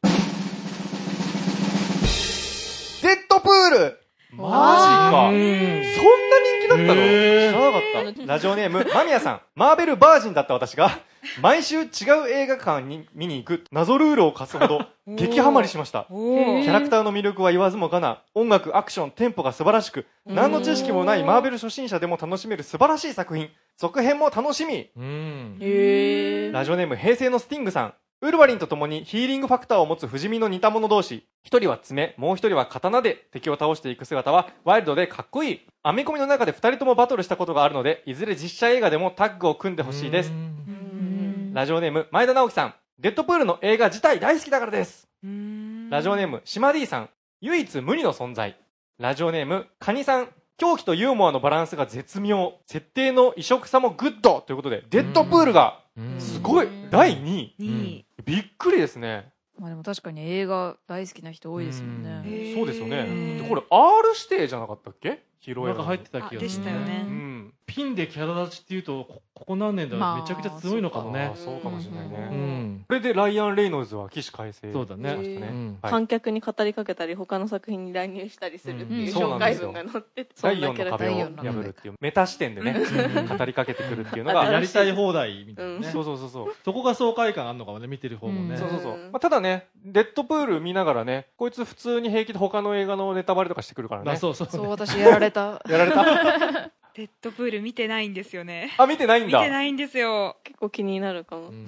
デッドプール。マジか。そんな人気だったの？知らなかった。ラジオネーム間宮さん。マーベルバージンだった私が毎週違う映画館に見に行く謎ルールを課すほど激ハマりしました。キャラクターの魅力は言わずもがな、音楽、アクション、テンポが素晴らしく、何の知識もないマーベル初心者でも楽しめる素晴らしい作品。続編も楽しみ。うん、へー。ラジオネーム平成のスティングさん。ウルヴァリンと共にヒーリングファクターを持つ不死身の似た者同士。一人は爪、もう一人は刀で敵を倒していく姿はワイルドでかっこいい。アメコミの中で二人ともバトルしたことがあるので、いずれ実写映画でもタッグを組んでほしいです。ラジオネーム前田直樹さん。デッドプールの映画自体大好きだからです。ラジオネームシマディさん。唯一無二の存在。ラジオネームカニさん。狂気とユーモアのバランスが絶妙。設定の異色さもグッドということで、デッドプールがすごいだいにい。びっくりですね。 まあでも確かに映画大好きな人多いですもんね。 そうですよね。でこれ アール 指定じゃなかったっけ？ヒロエなんか入ってた気がでしたよね。 うん。 ピンでキャラ立ちっていうと こ, ここ何年だろう、まあ、めちゃくちゃ強いのかもね。 そうかもしれないね。うん、これでライアン・レイノルズは起死回生。 そうだね。 ね、うんはい、観客に語りかけたり他の作品に乱入したりするっていう紹介文が載ってて、 だいよんの壁を破るっていうメタ視点でね語りかけてくるっていうのがやりたい放題みたいなね、 うん、そうそうそうそう。 そこが爽快感あるのかもね、見てる方もね、うん、 そうそうそう、まあ、ただねデッドプール見ながらね、こいつ普通に平気で他の映画のネタバレとかしてくるからね。 そうそうそう、私やられたやられたデッドプール見てないんですよね。 あ、見てないんだ。 見てないんですよ。 結構気になるかも。うん。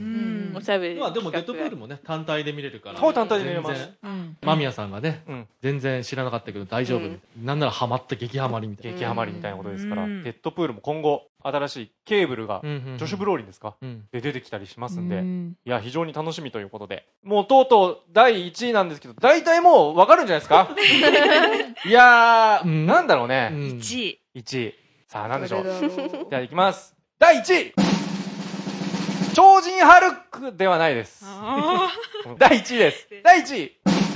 おしゃべり。 まあでもデッドプールもね、単体で見れるから。 そう、単体で見れます。 間宮さんがね、うん、全然知らなかったけど大丈夫。うん、なんならハマった激ハマりみたいな。 激ハマりみたいなことですから、うん、デッドプールも今後、新しいケーブルが、ジョシュ・ブローリンですか、うん、で出てきたりしますんで、うん、いや、非常に楽しみということで。もうとうとうだいいちいなんですけど、大体もうわかるんじゃないですかいやー、うん、なんだろうね。 いちい。 いちい。さあ、なんでしょう。じゃあ、いきます。だいいちい超人ハルクではないです。だいいちいです。だいいちい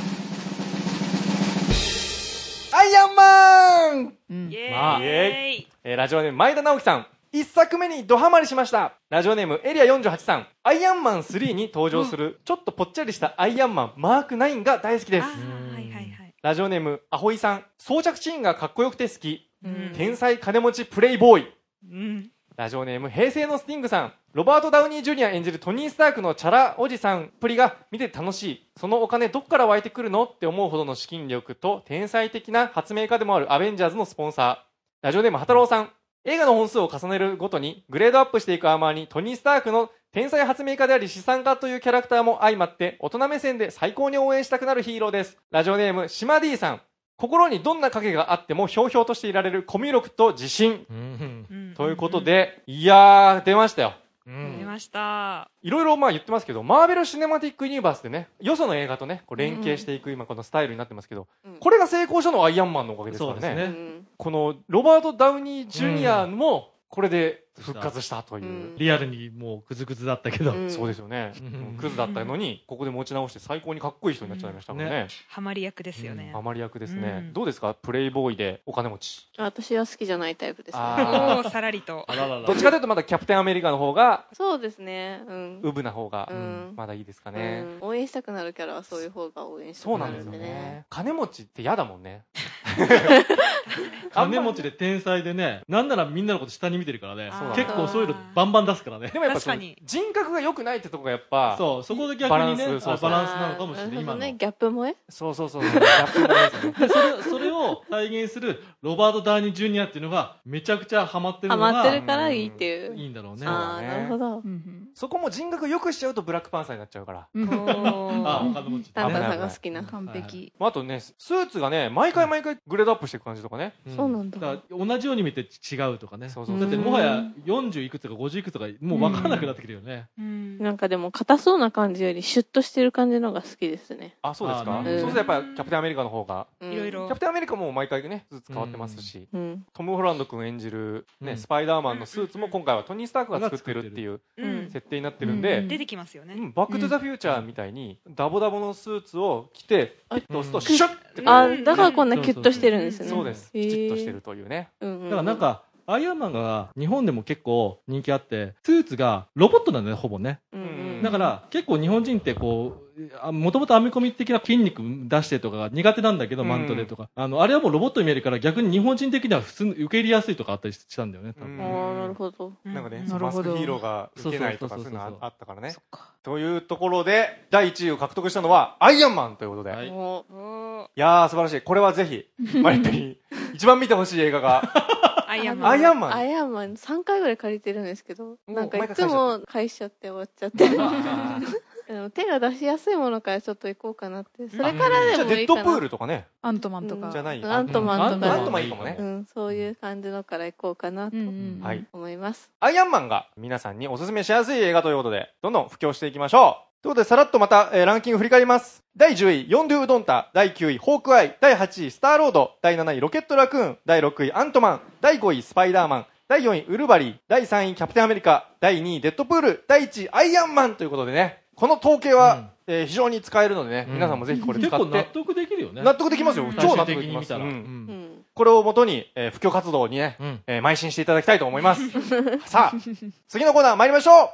アイアンマン、 うん、イエーイ、 まあ、イエーイ、えー、ラジオネーム前田直樹さん。一作目にドハマりしました。ラジオネームエリアよんじゅうはちさん。アイアンマンスリーに登場する、ちょっとぽっちゃりしたアイアンマンマークナインが大好きです。 はいはいはい、 ラジオネームアホイさん。装着シーンがかっこよくて好き。天才金持ちプレイボーイ、うん、ラジオネーム平成のスティングさん。ロバート・ダウニー・ジュニア演じるトニー・スタークのチャラおじさんっぷりが見て楽しい。そのお金どっから湧いてくるのって思うほどの資金力と天才的な発明家でもあるアベンジャーズのスポンサー。ラジオネームハタロウさん。映画の本数を重ねるごとにグレードアップしていくアーマーにトニー・スタークの天才発明家であり資産家というキャラクターも相まって大人目線で最高に応援したくなるヒーローです。ラジオネームシマディさん。心にどんな影があってもひょうひょうとしていられるコミュ力と自信、うんうん、ということで、いやー出ましたよ、 うん、出ました。 いろいろまあ言ってますけど、マーベル・シネマティック・ユニバースでね、よその映画とねこう連携していく今このスタイルになってますけど、うん、これが成功したのはアイアンマンのおかげですからね。そうですね。このロバート・ダウニー・ジュニアもこれで復活したという。 うんリアルにもうクズクズだったけど。 うんそうですよね。 うんクズだったのに、ここで持ち直して最高にかっこいい人になっちゃいましたからね。 ハマり役ですよね。 ハマり役ですね。 うんどうですかプレイボーイでお金持ち。 私は好きじゃないタイプですね。 あおー、さらりと。 あららら。 どっちかというとまだキャプテンアメリカの方が、 そうですね。うん。 ウブな方がう、ん。 まだいいですかうね。 ん応援したくなるキャラはそういう方が応援したくなそうなんですよるんでね。 ね。金持ちって嫌だもんね。 金持ちで天才でね、なんならみんなのこと下に見てるからねそうなんだ。 結構そういうのバンバン出すからね。 でもやっぱその確かに人格が良くないってとこがやっぱ、 そう、そこで逆バラにね、 ンスそうそうあバランスなのかもしれない、 あーなる今の。 ほどね。ギャップ萌えそうそうそうそう、ギャップもですね。 それそれを再現するロバート・ダーニー・ジュニアっていうのがめちゃくちゃハマってるハのがマってるからいいっていう。 いいんだろうね。 ああ、 ねなるほど。 うんそこも人格良くしちゃうとブラックパンサーになっちゃうから。 うんおーあ、お金持ちタンタン危ないさんが好きな。 完璧。 あとね、スーツがね、毎回毎回グレードアップしていく感じとかね。 そうなんだから同じように見て違うとかね。 そうそうそうだってもはやよんじゅういくつとかごじゅういくつとかもう分からなくなってきてるよね。 うんなんかでも硬そうな感じよりシュッとしてる感じのが好きですね。 あ、そうですか。 あそうするとやっぱキャプテンアメリカの方が、 うんいろいろキャプテンアメリカも毎回ね、スーツ変わってますし、 うん。 トム・ホランド君演じるね、 うんスパイダーマンのスーツも今回はトニー・スタークが作ってるっていううん設定になってるんで、 うん出てきますよね。 うんバック・トゥ・ザ・フューチャーみたいにダボダボのスーツを着て、ピッと押すとシュッてこうあ、だからこんなキュッとしてるんですね。 そうです。 へーきちっとしてるというね。 うんうん。 だからなんか、アイアンマンが日本でも結構人気あって、スーツがロボットなんだよね、ほぼね。 うんうん、 だから結構日本人ってこう、もともと編み込み的な筋肉出してとかが苦手なんだけど、 うんマントでとか。あの、あれはもうロボットに見えるから逆に日本人的には普通に受け入れやすいとかあったりしたんだよね、多分。 うんああ、なるほど。 なんかね、 なるほどマスクヒーローが受けないとかそそうそうそうそうういうのああったからねそ。っか。 というところで、だいいちいを獲得したのは、アイアンマンということで。 はいい、 もおーやー、素晴らしい。これはぜひ、マリッペに一番見てほしい映画が、 アイアンうマン。 アイアンマンアイアンマンさんかいぐらい借りてるんですけど、 うなんかいつも返しちゃって終わっちゃって。でも手が出しやすいものからちょっと行こうかなって。それからでじゃあ、 もいいかな。 デッドプールとかね、 アントマンとか。 じゃないアントマンとかアントマンいいかもねう。ん、そういう感じのから行こうかなとうんうん。 はい。 思います。 アイアンマンが皆さんにおすすめしやすい映画ということで、どんどん布教していきましょう。ということで、さらっとまた、えーランキング振り返ります。だいじゅうい、ヨンドゥ・ウドンタ。だいきゅうい、ホークアイ。だいはちい、スターロード。だいなない、ロケット・ラクーン。だいろくい、アントマン。だいごい、スパイダーマン。だいよんい、ウルヴァリン。だいさんい、キャプテンアメリカ。だいにい、デッドプール。だいいちい、アイアンマンということでね、この統計は、 うんえー非常に使えるのでね、 うん皆さんもぜひこれ使結構納って、 得できるよね。 納得できますよ。 うん超納最終得できます。 的に見たら。 ううんんうんん。 これをもとに、えー布教活動にね、 うんえー邁進していただきたいと思います。さあ、次のコーナー参りましょう。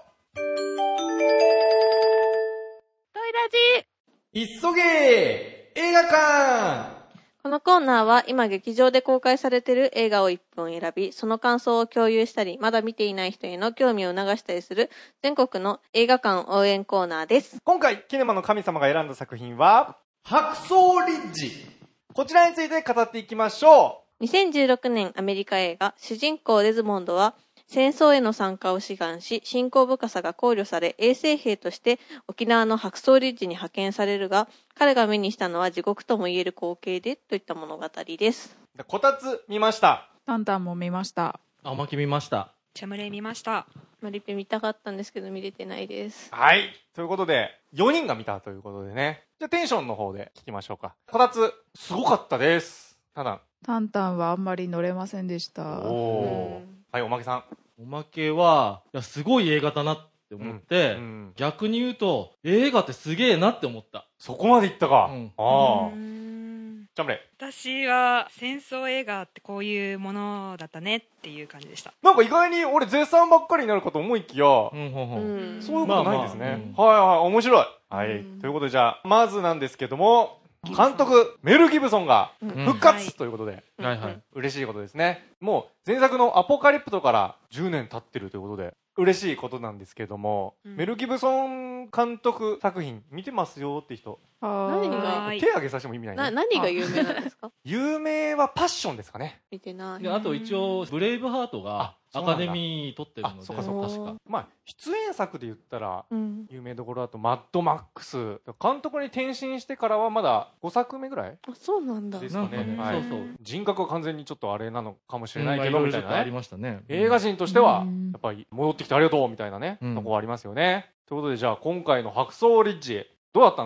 トイラジ急げ映画館。 このコーナーは今劇場で公開されている映画をいっぷん選び、その感想を共有したり、まだ見ていない人への興味を促したりする全国の映画館応援コーナーです。 今回、キネマの神様が選んだ作品は、白装リッジ。こちらについて語っていきましょにせんじゅうろくねんアメリカ映画、主人公デズモンドは、戦争への参加を志願し、信仰深さが考慮され、衛生兵として沖縄の白装リッジに派遣されるが、彼が目にしたのは地獄とも言える光景で、といった物語です。 う。こたつ見ました。 タンタンも見ました。 あ、まき見ました。 チャムレイ見ました。 マリペ見たかったんですけど、見れてないです。 はい。ということで、よにんが見たということでね。じゃあテンションの方で聞きましょうか。こたつ、すごかったです。ただ、 タンタンはあんまり乗れませんでした。 おー。はい、おまけさん。 おまけは、いや、すごい映画だなって思って、 うん。 逆に言うと、映画ってすげえなって思った。 そこまでいったか。 うんあうあー。んジャムレイ。 私は戦争映画ってこういうものだったねっていう感じでした。 なんか意外に俺絶賛ばっかりになるかと思いきや、 うん、ほんほ。 うんん。 そういうことないんですね。 まはいはい、面白い。はい。 うんということでじゃあ、まずなんですけども、監督、メル・ギブソンがうん復活ということで、 はいはい。 嬉しいことですね。もう前作のアポカリプトからじゅうねん経ってるということで、嬉しいことなんですけども、 うんメル・ギブソン監督作品見てますよって人、 何がはーい手挙げさせても意味ないな、 ね。 何が有名なんですか？ 有名はパッションですかね。 見てない。 で、あと一応、ブレイブハートがあそうなんだアカデミー取ってるので、 あそうかそうか確か。 まあ、出演作で言ったら、 うん。 有名どころだと、マッドマックス。監督に転身してからはまだごさくめぐらいあ、そうなんだ。 ですかなんかね、 ね。はいそうそう。 人格は完全にちょっとあれなのかもしれうんないけど、みたいなありね。 ましたね。 映画人としてはうん、 やっぱり戻ってきてありがとうみたいなね、 うんとこはありますよね。ということで、じゃあ今回の白装リッジ、どうだったのか。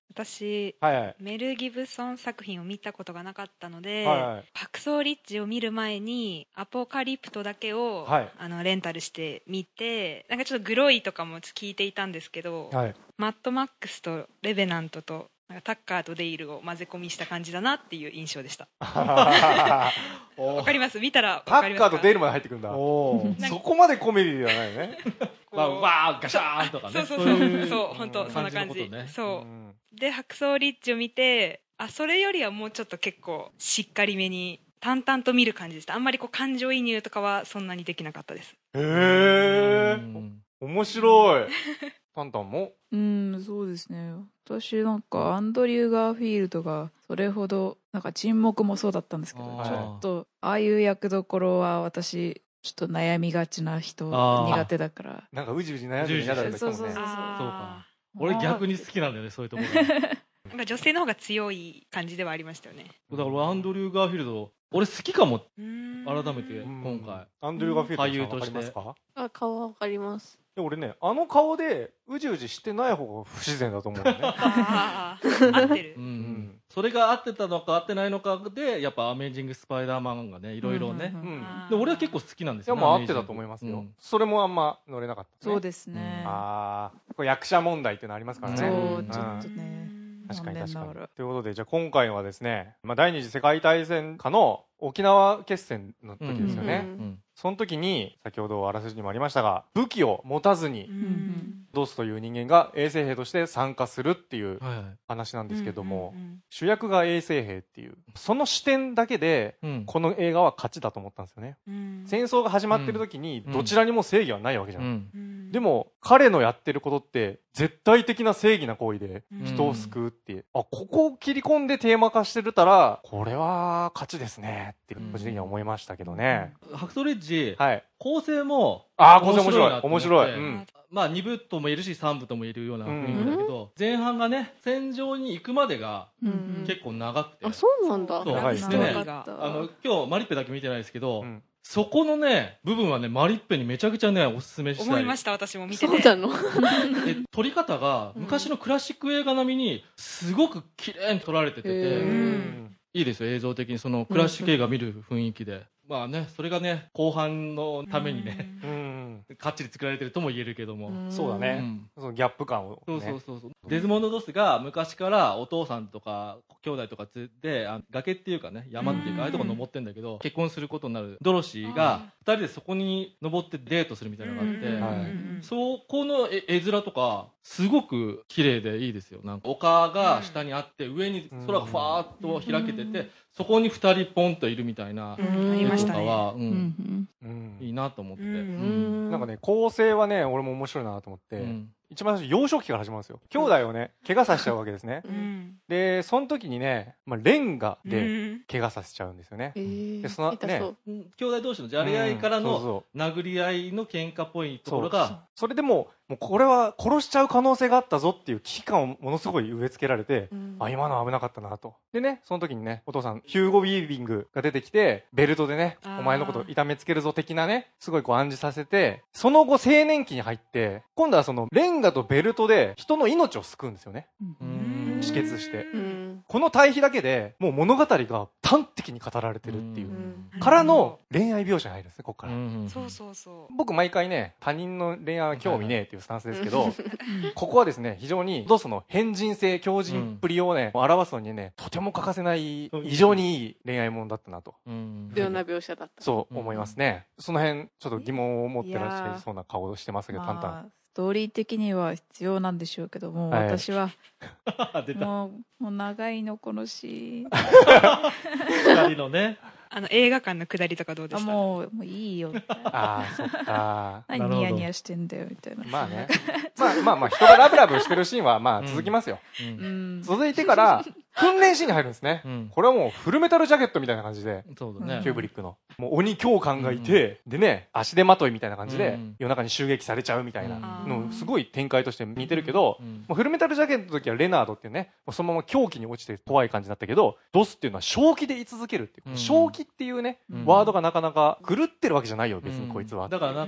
私、 はいはい。 メル・ギブソン作品を見たことがなかったので、 はいはいハクソーリッジを見る前にアポカリプトだけを、 はいあのレンタルして見て、なんかちょっとグロいとかも聞いていたんですけど、 はい。 マッドマックスとレベナントとなんかタッカーとデイルを混ぜ込みした感じだなっていう印象でした。わかります？見たらタわかりますか？ ッカーとデールまで入ってくるんだ。 おーそこまでコメディではないよね。 まあ、わーガシャーンとかね。 そうそうそういそう本当そんな感じ感じのことねそう、 んでハクソーリッジを見て、あそれよりはもうちょっと結構しっかりめに淡々と見る感じでした。あんまりこう感情移入とかはそんなにできなかったです。 へうえ。 ん面白い。タンタンもうん、そうですね。私なんかアンドリュー・ガーフィールドがそれほどなんか沈黙もそうだったんですけど、 あーちょっとああいう役どころは私ちょっと悩みがちな人あー苦手だから。 なんかうじうじ悩んでる嫌だった人もねそうそうそう。 あ俺逆に好きなんだよね、そういうところが。 ーなんか女性の方が強い感じではありましたよね。 だから俺アンドリュー・ガーフィールド、俺好きかも、 うーん改めてうん今回。 アンドリュー・ガーフィールドさん俳優としてわかりますか？ あ、顔はわかります。 で俺ね、あの顔でうじうじしてない方が不自然だと思うのね。 あー合ってるう。 んん。それが合ってたのか合ってないのかで、やっぱアメージング・スパイダーマンがね、いろいろねうん。うんうんうん。 あーで、俺は結構好きなんですよね。 いやもう合ってたと思いますよ。 うんそれもあんま乗れなかった、ね。 そうですね。 ああ、これ役者問題っていうのありますからね。 そう、 うんちょっとね。 確かに確かに残念ながら。 ということで、じゃあ今回はですね、まあ、第二次世界大戦下の沖縄決戦の時ですよね。 うんうん。 その時に、先ほどあらすじにもありましたが、武器を持たずにう、 んうんドスという人間が衛生兵として参加するっていうはいはい。 話なんですけども、 うんうん主役が衛生兵っていう、その視点だけで、 うん。 この映画は勝ちだと思ったんですよね。 うん戦争が始まってる時に、 うんどちらにも正義はないわけじゃ。 うんん。 うんでも、彼のやってることって、絶対的な正義な行為で、 うん人を救うっていう、あ、ここを切り込んでテーマ化してるたら、これは勝ちですねって、個人的には思いましたけどね。 ハクソリッジ、 はい。 構成も、 ああ、これ面白い。 なと思って面白い。うん。 まあに部とも言えるしさん部とも言えるような雰囲気だけど、前半がね、戦場に行くまでがうんうん結構長くて、 あ、そうなんだ。 そうはいでね長かったあの、今日マリッペだけ見てないですけど、 うんそこのね、部分はね、マリッペにめちゃくちゃね、おすすめしたい。 思いました、私も見てて。 そうなの。 で撮り方が昔のクラシック映画並みにすごく綺麗に撮られててて、 へーうんいいですよ、映像的にそのクラシック映画見る雰囲気で。まあね、それがね、後半のためにね、 ううんん。 かっちり作られてるとも言えるけども。 そうだね。 うんそのギャップ感を、ね。 そうそうそうそう。デズモンド・ドスが昔からお父さんとか兄弟とかつであ崖っていうかね、山っていうか、ああいうとこ登ってんだけど、結婚することになるドロシーが二人でそこに登ってデートするみたいなのがあって、 うんはいそこの絵絵面とか、すごく綺麗でいいですよ。なんか丘が下にあって、上に空がファーっと開けてて、そこに二人ポンといるみたいなうんあり絵とましたね。 かは、ううんんうんいいなと思って。 うんうんなんかね、構成はね、俺も面白いなと思って、 うん一番最初、幼少期から始まるんですよ。兄弟をね、怪我させちゃうわけですね。 うんで、その時にね、まあ、レンガうでん怪我させちゃうんですよね。 えーでその痛そう。 うん兄弟同士のじゃれ合いからうんそうのそう殴り合いの喧嘩っぽいとそうころが、 それでもう、もうこれは殺しちゃう可能性があったぞっていう危機感をものすごい植え付けられて、 うんあ、今のは危なかったなと。でね、その時にね、お父さん、ヒューゴ・ウィービングが出てきて、ベルトでねあ、ーお前のこと痛めつけるぞ的なね、すごいこう暗示させて、その後青年期に入って、今度はそのレンガとベルトで人の命を救うんですよね。 うん止血して。 うんこの対比だけで、もう物語が端的に語られてるっていう。 んからの恋愛描写に入るんですね、ここから。 うんそうそうそう。 僕毎回ね、他人の恋愛は興味ねえっていうスタンスですけど、ここはですね、非常にドスの変人性、強人っぷりをね、表すのにね、とても欠かせない、異常にいい恋愛ものだったなと、 うん微妙な描写だった。 そう思いますね。その辺、ちょっと疑問を持ってらっしゃいそうな顔をしてますけど、タンタン。 まあ、ストーリー的には必要なんでしょうけども、 はい私は出た。 もうもう長いのこのシーン二人のね。 あの、映画館の下りとかどうであした？ もうもういいよみたいなああ、そっか。 何ニヤニヤしてんだよみたいな、 まあね。まあまあまあ、人がラブラブしてるシーンはまあ続きますよ。 う。 うんん続いてから、訓練シーンに入るんですね。 うん。 これはもうフルメタルジャケットみたいな感じで、 そうだね。 キューブリックの。もう鬼教官がいて、でね、足手まといみたいな感じで、 うん夜中に襲撃されちゃうみたいなうんの、すごい展開として似てるけど、 うんもうフルメタルジャケットの時はレナードっていうね、もうそのまま狂気に落ちて怖い感じだったけど、ドスっていうのは正気で居続けるっていう。 うん正気っていうね、 うんワードがなかなか狂ってるわけじゃないよ、別にこいつは。 だからなんか、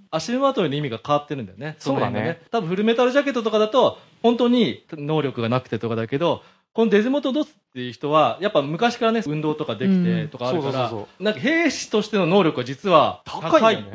足手まといの意味が変わってるんだよね。 そうだね。 の辺が多分フルメタルジャケットとかだと、本当に能力がなくてとかだけど、このデズモンド・ドスっていう人は、やっぱ昔からね、運動とかできてとかあるから、なんか兵士としての能力が実は高い。 高いよね。うん、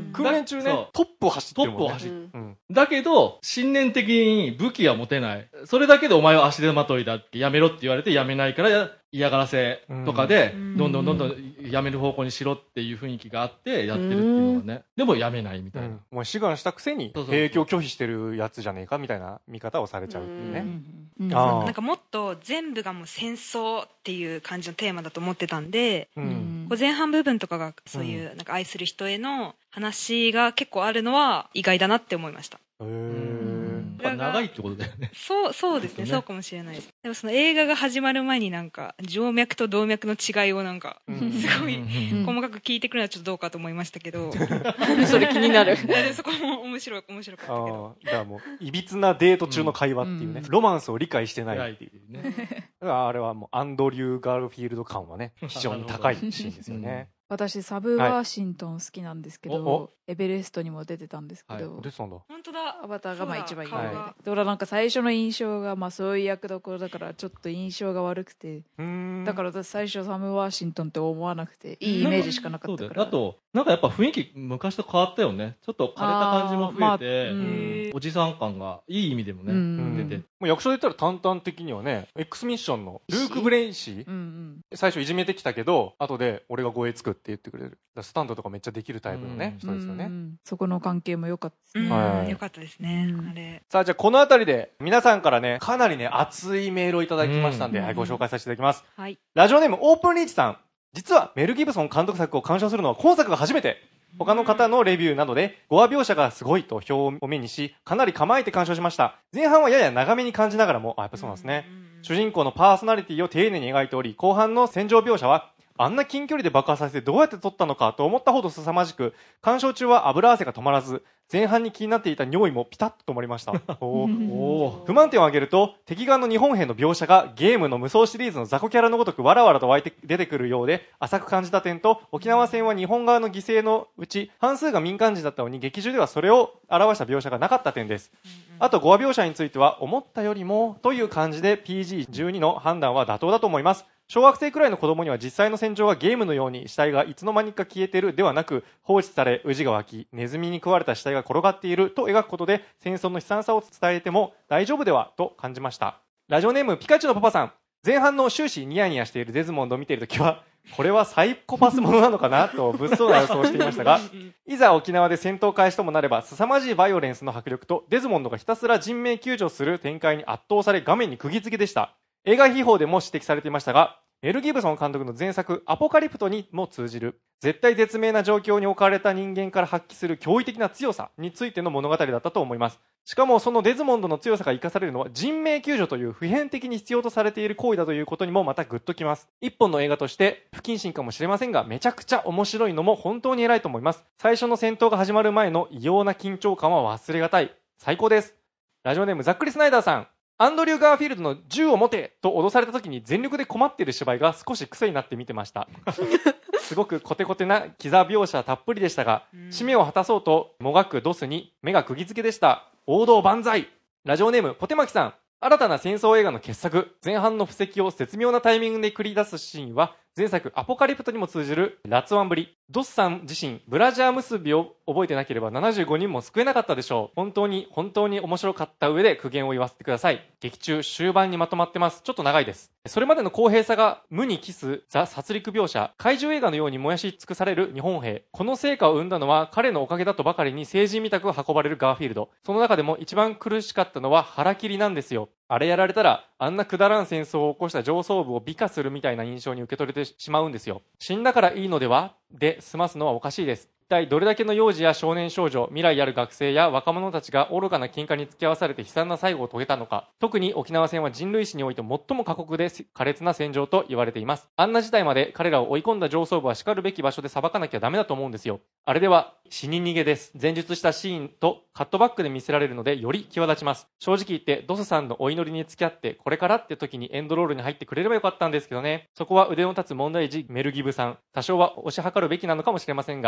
訓練中ね、トップを走ってるもんね。トップを走ってる。うん、 だけど、信念的に武器は持てない。それだけでお前は足手まといだってやめろって言われてやめないから嫌がらせとかで、どんどんどんどんやめる方向にしろっていう雰囲気があってやってるっていうのがね。でもやめないみたいな。うん、 もう志願したくせに、兵役を拒否してるやつじゃねえかみたいな見方をされちゃうっていうね。 うん、なんかもっと全部がもう戦争っていう感じのテーマだと思ってたんで、うん、こう前半部分とかがそういうなんか愛する人への話が結構あるのは意外だなって思いました。 へー。 やっぱ長いってことだよね。 そう、そうですね。そうかもしれないです。でもその映画が始まる前になんか、静脈と動脈の違いをなんか、すごい細かく聞いてくるのはちょっとどうかと思いましたけど。 それ気になる。 そこも面白い、面白かったけど。 だからもう、いびつなデート中の会話っていうね、ロマンスを理解してないっていうね。だからあれはもう、アンドリュー・ガールフィールド感はね、非常に高いシーンですよね。 私サブ・ワーシントン好きなんですけど、はい、エベレストにも出てたんですけど、 はい、出てたんだ。 本当だ。 アバターがまあ一番有名で、だからなんか最初の印象がまあそういう役どころだからちょっと印象が悪くて、だから私最初サム・ワーシントンって思わなくていいイメージしかなかったから。 あとなんかやっぱ雰囲気昔と変わったよね。ちょっと枯れた感じも増えて、まあうん、おじさん感がいい意味でもね、うん、出て。 もう役所で言ったら淡々的にはね、X ミッションのルーク・ブレイシー、うんうん、最初いじめてきたけど、後で俺が護衛つくって言ってくれる。スタンドとかめっちゃできるタイプのね、うん、人ですよね、うん。 そこの関係も良かったですね。はい、良かったですね、うん、あれ。 さあ、じゃあこのあたりで皆さんからね、かなりね、熱いメールをいただきましたんで、うんはい、ご紹介させていただきます。はい。ラジオネームオープンリーチさん。実はメル・ギブソン監督作を鑑賞するのは今作が初めて。他の方のレビューなどで語話描写がすごいと評を目にし、かなり構えて鑑賞しました。前半はやや長めに感じながらも、あ、やっぱそうなんですね。主人公のパーソナリティを丁寧に描いており、後半の戦場描写は、あんな近距離で爆破させてどうやって撮ったのかと思ったほど凄まじく、鑑賞中は油汗が止まらず、前半に気になっていた尿意もピタッと止まりました。おお不満点を挙げると、敵側の日本兵の描写がゲームの無双シリーズの雑魚キャラのごとくわらわらと湧いて出てくるようで、浅く感じた点と、沖縄戦は日本側の犠牲のうち、半数が民間人だったのに、劇中ではそれを表した描写がなかった点です。あと語話描写については、思ったよりもという感じで ピージーじゅうに の判断は妥当だと思います。小学生くらいの子供には実際の戦場がゲームのように死体がいつの間にか消えているではなく、放置され宇治が湧き、ネズミに食われた死体が転がっていると描くことで戦争の悲惨さを伝えても大丈夫ではと感じました。ラジオネームピカチュウのパパさん。前半の終始ニヤニヤしているデズモンドを見ているときは、これはサイコパスものなのかなと物騒な予想をしていましたが、いざ沖縄で戦闘開始ともなれば凄まじいバイオレンスの迫力とデズモンドがひたすら人命救助する展開に圧倒され画面に釘付けでした。映画秘宝でも指摘されていましたが、メル・ギブソン監督の前作アポカリプトにも通じる絶対絶命な状況に置かれた人間から発揮する驚異的な強さについての物語だったと思います。しかもそのデズモンドの強さが生かされるのは人命救助という普遍的に必要とされている行為だということにもまたグッときます。一本の映画として不謹慎かもしれませんが、めちゃくちゃ面白いのも本当に偉いと思います。最初の戦闘が始まる前の異様な緊張感は忘れがたい。最高です。ラジオネームざっくりスナイダーさん。アンドリュー・ガーフィールドの銃を持てと脅された時に全力で困っている芝居が少し癖になって見てました。すごくコテコテなキザ描写たっぷりでしたが、使命を果たそうともがくドスに目が釘付けでした。王道万歳。ラジオネームポテマキさん。新たな戦争映画の傑作、前半の布石を絶妙なタイミングで繰り出すシーンは前作アポカリプトにも通じる辣腕ぶり。ドスさん自身ブラジャー結びを覚えてなければななじゅうごにんも救えなかったでしょう。本当に本当に面白かった上で苦言を言わせてください。劇中終盤にまとまってます。ちょっと長いです。それまでの公平さが無に帰すザ・殺戮描写、怪獣映画のように燃やし尽くされる日本兵。この成果を生んだのは彼のおかげだとばかりに成人みたく運ばれるガーフィールド。その中でも一番苦しかったのは腹切りなんですよ。あれやられたらあんなくだらん戦争を起こした上層部を美化するみたいな印象に受け取れてしまうんですよ。死んだからいいのではで済ますのはおかしいです。一体どれだけの幼児や少年少女、未来ある学生や若者たちが愚かな喧嘩に付き合わされて悲惨な最後を遂げたのか。特に沖縄戦は人類史において最も過酷で苛烈な戦場と言われています。あんな事態まで彼らを追い込んだ上層部は叱るべき場所で裁かなきゃダメだと思うんですよ。あれでは死に逃げです。前述したシーンとカットバックで見せられるのでより際立ちます。正直言ってドスさんのお祈りに付き合ってこれからって時にエンドロールに入ってくれればよかったんですけどね。そこは腕の立つ問題児メルギブさん。多少は推し量るべきなのかもしれませんが、彼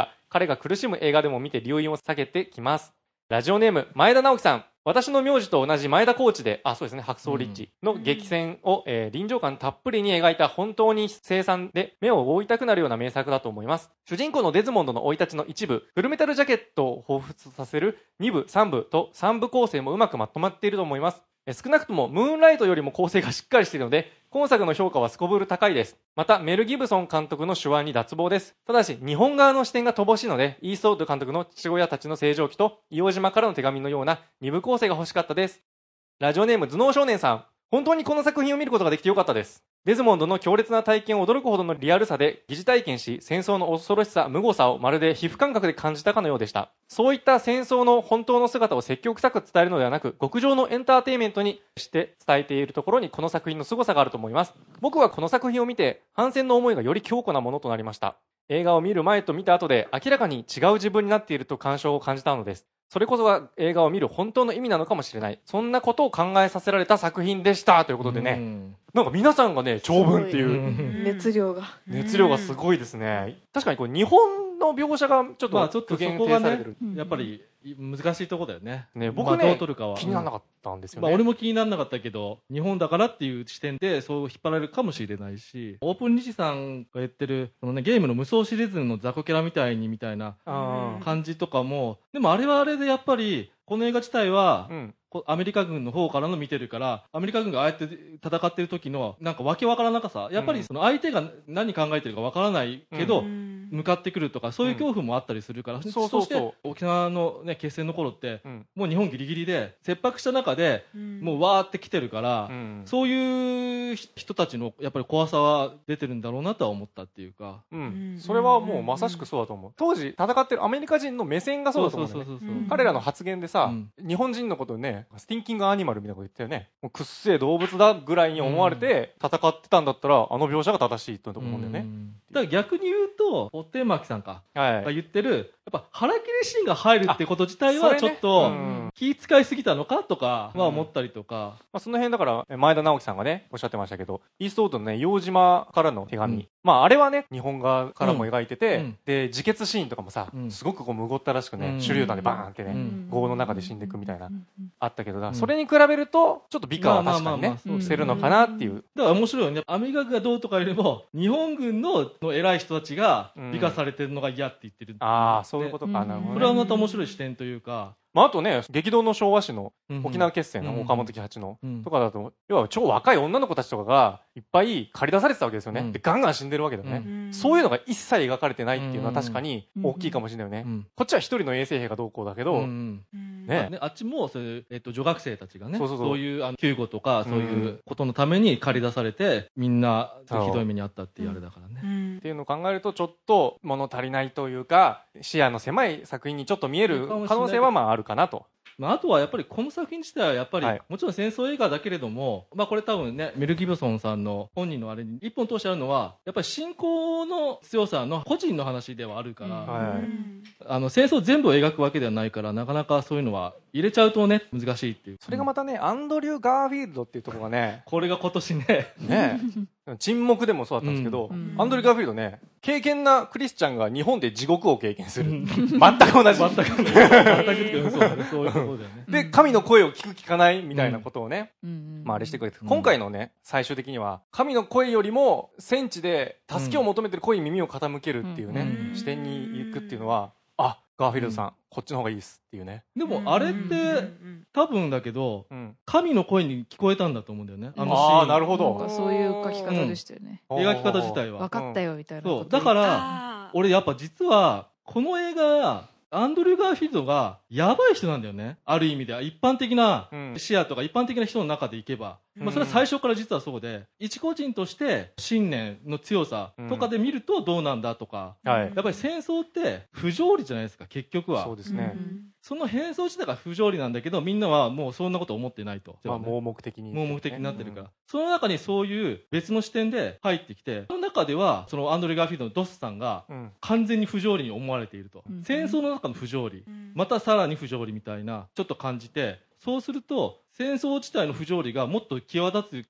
誰が苦しむ映画でも見て留飲を下げてきます。ラジオネーム前田直樹さん。私の名字と同じ前田コーチで、あ、そうですね、白装リッチの激戦を、えー臨場感たっぷりに描いた本当に凄惨で目を覆いたくなるような名作だと思います。主人公のデズモンドの生い立ちの一部、フルメタルジャケットを彷彿させるに部、さん部とさん部構成もうまくまとまっていると思います。えー少なくともムーンライトよりも構成がしっかりしているので、今作の評価はすこぶる高いです。また、メル・ギブソン監督の手腕に脱帽です。ただし、日本側の視点が乏しいので、イーストウッド監督の父親たちの成長期と、硫黄島からの手紙のような二部構成が欲しかったです。ラジオネーム、頭脳少年さん。本当にこの作品を見ることができてよかったです。デズモンドの強烈な体験を驚くほどのリアルさで疑似体験し、戦争の恐ろしさ、無謀さをまるで皮膚感覚で感じたかのようでした。そういった戦争の本当の姿を積極臭く伝えるのではなく、極上のエンターテインメントにして伝えているところにこの作品の凄さがあると思います。僕はこの作品を見て、反戦の思いがより強固なものとなりました。映画を見る前と見た後で明らかに違う自分になっていると感傷を感じたのです。それこそが映画を見る本当の意味なのかもしれない。そんなことを考えさせられた作品でしたということでね。なんか皆さんがね、長文っていう熱量が。 熱量がすごいですね。確かにこれ日本の描写がちょっと、 まあちょっとそこがね、やっぱり難しいところだよね。 ね、僕ね、 まあ、どう取るかは気にならなかったんですよね。 まあ俺も気にならなかったけど、日本だからっていう視点でそう引っ張られるかもしれないし、オープン日さんが言ってるこのねゲームの無双シリーズの雑魚キャラみたいにみたいな感じとかも、でもあれはあれでやっぱりこの映画自体は、うん、アメリカ軍の方からの見てるから、アメリカ軍がああやって戦ってる時のなんかわけわからなかさ、やっぱりその相手が何考えてるかわからないけど、うん、向かってくるとかそういう恐怖もあったりするから、うん、そして沖縄のね決戦の頃って、うん、もう日本ギリギリで切迫した中で、うん、もうわーって来てるから、うん、そういう人たちのやっぱり怖さは出てるんだろうなとは思ったっていうか、 うん、それはもうまさしくそうだと思う。当時戦ってるアメリカ人の目線がそうだと思うんだよね。彼らの発言でさ、うん、日本人のことをね、スティンキングアニマルみたいなこと言ったよね。もうくっせえ動物だぐらいに思われて戦ってたんだったら、あの描写が正しいと思うんだよね。うん、 だから逆に言うと、ホッテンマキさんか、はい、が言ってる、やっぱ腹切りシーンが入るってこと自体はちょっと、ね、気遣いすぎたのかとかは思ったりとか、うん、まあ、その辺だから前田直樹さんがねおっしゃってましたけど、イーストウッドのね硫黄島からの手紙、うん、まああれはね日本側からも描いてて、うん、で自決シーンとかもさ、うん、すごくこうむごったらしくね、うん、手榴弾でバーンってね、うん、壕の中で死んでいくみたいな、うん、あったけど、だそれに比べるとちょっと美化は確かにねしてるのかなっていう。 だから面白いよね。アメリカ軍がどうとかよりも日本軍のの偉い人たちが美化されてるのが嫌って言ってる、 うん、ああそういうことか、なるほどね。 これはまた面白い視点というか、 まあ、あとね、激動の昭和史の沖縄決戦の岡本喜八のとかだと、要は超若い女の子たちとかがいっぱい駆り出されてたわけですよね。うん、で、ガンガン死んでるわけだよね、うん。そういうのが一切描かれてないっていうのは確かに大きいかもしれないよね。うん、こっちは一人の衛生兵がどうこうだけど、うんねね、あっちもそういう、えっと、女学生たちがね、そうそうそう、そういうあの救護とかそういうことのために駆り出されて、みんなひどい目にあったっていうあれだからね。 うん、っていうのを考えると、ちょっと物足りないというか、視野の狭い作品にちょっと見える可能性はまああるかなと。 まあ、あとはやっぱりこの作品自体はやっぱり、はい、もちろん戦争映画だけれども、まあ、これ多分ねメル・ギブソンさんの本人のあれに一本通してあるのはやっぱり信仰の強さの個人の話ではあるから、はい、あの戦争全部を描くわけではないから、なかなかそういうのは入れちゃうとね難しいっていう。 それがまたね、アンドリュー・ガーフィールドっていうところがね、 これが今年ねね沈黙でもそうだったんですけど、うん、アンドリュー・ガーフィールドね、敬虔なクリスチャンが日本で地獄を経験する、うん、全く同じ全く同じ全くそうだね、そういうことだよね。で、神の声を聞く聞かないみたいなことをね、うん、まああれしてくれて、うん、今回のね最終的には神の声よりも戦地で助けを求めてる声に耳を傾けるっていうね、うん、視点に行くっていうのは、あ、ガーフィールドさん、うん、こっちの方がいいですっていうね。 でもあれって多分だけど、うん、神の声に聞こえたんだと思うんだよね、あのシーン。 ああ、なるほど。 そういう書き方でしたよね、 うん、描き方自体は分かったよみたいなこと、 そうだから俺やっぱ実はこの映画アンドリュー・ガーフィールドがやばい人なんだよね、ある意味では。一般的な視野とか一般的な人の中でいけば、うん、まあ、それは最初から実はそうで、一個人として信念の強さとかで見るとどうなんだとか、うん、やっぱり戦争って不条理じゃないですか結局は。 そうですね、うん、 その変装自体が不条理なんだけど、みんなはもうそんなこと思ってないと、 まあ、盲目的に、 ね、盲目的になってるから、うん、その中にそういう別の視点で入ってきて、その中ではそのアンドリュー・ガーフィールドのドスさんが完全に不条理に思われていると、うん、戦争の中の不条理、うん、またさらに不条理みたいなちょっと感じて、そうすると戦争自体の不条理がもっと際立つ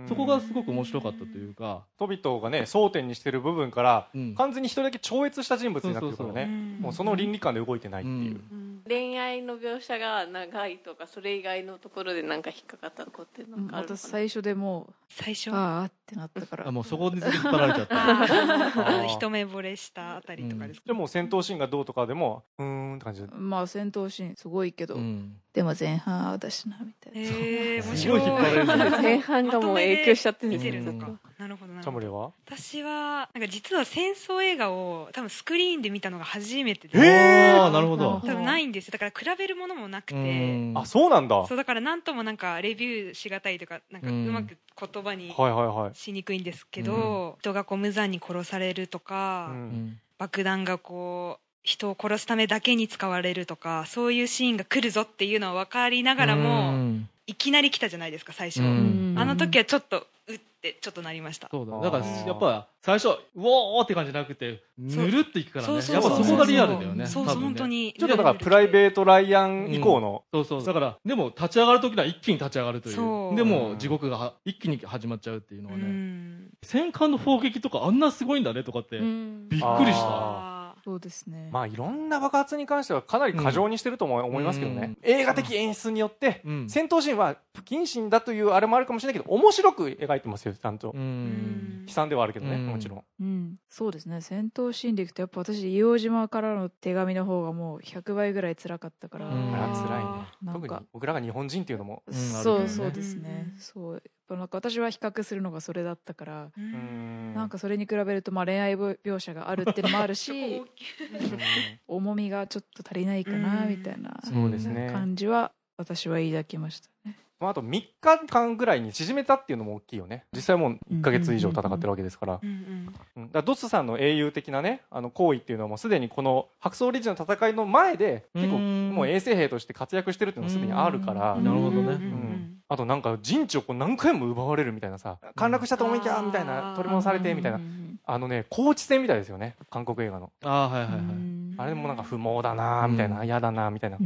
そこがすごく面白かったというか、 トビトがね争点にしてる部分から、 うん、 完全に一人だけ超越した人物になってるからね。そうそうそう、もうその倫理観で動いてないっていう、うん、 恋愛の描写が長いとかそれ以外のところでなんか引っかかったとこってなんかあるのかな。 私最初でもう最初ああってなったからあもうそこにずっと引っ張られちゃった一目惚れしたあたりとかですか、 うん、でも戦闘シーンがどうとかでもうーんって感じで、 まあ戦闘シーンすごいけど、うん、でも前半あだしなみたいな。 へー、面白い。 すごい引っ張られる前半がもう影響しちゃってる見てるのか、うん、なるほどなるほど。 チャムレは私はなんか実は戦争映画を多分スクリーンで見たのが初めてで、 へー、なるほど。 多分ないんですよ。だから比べるものもなくて、 あ、そうなんだ。 そうだからなんともなんかレビューしがたいとかなんかうまく言葉にしにくいんですけど、はいはいはい、人がこう無残に殺されるとか、うん、爆弾がこう人を殺すためだけに使われるとか、そういうシーンが来るぞっていうのは分かりながらも、うん、いきなり来たじゃないですか最初、うん、あの時はちょっとうってちょっとなりました。 そうだ、だからやっぱ最初うおーって感じじゃなくてぬるっていくからね、やっぱそこがリアルだよね。 そうそう、本当にちょっとだからプライベートライアン以降の、 うん、そうそう、だからでも立ち上がる時には一気に立ち上がるという、でも地獄が一気に始まっちゃうっていうのはね、うん、戦艦の砲撃とかあんなすごいんだねとかってびっくりした。 そうですね。 まあいろんな爆発に関してはかなり過剰にしてるとも思いますけどね、うん、映画的演出によって戦闘シーンは不謹慎だというあれもあるかもしれないけど面白く描いてますよちゃんと、うん、悲惨ではあるけどね、うん、もちろん、 うん、そうですね。戦闘シーンでいくとやっぱ私硫黄島からの手紙の方がもうひゃくばいぐらい辛かったから、うん、 あら辛いね。特に僕らが日本人っていうのも、 うん、そうそうですね、うん、そうなんか私は比較するのがそれだったから、うん、なんかそれに比べるとまあ恋愛描写があるっていうのもあるし重みがちょっと足りないかなみたいな感じは私は抱きましたね。 あとみっかかんぐらいに縮めたっていうのも大きいよね。実際もういっかげつ以上戦ってるわけですから。だからドスさんの英雄的なねあの行為っていうのはもうすでにこの白装リッジの戦いの前で結構もう衛生兵として活躍してるっていうのがすでにあるから。 なるほどね、うん、 あとなんか陣地をこう何回も奪われるみたいなさ、陥落したと思いきやみたいな、取り戻されてみたいな、あのね高知戦みたいですよね、韓国映画の。 あーはいはいはい。 あれもなんか不毛だなみたいな、嫌だなみたいな、うん、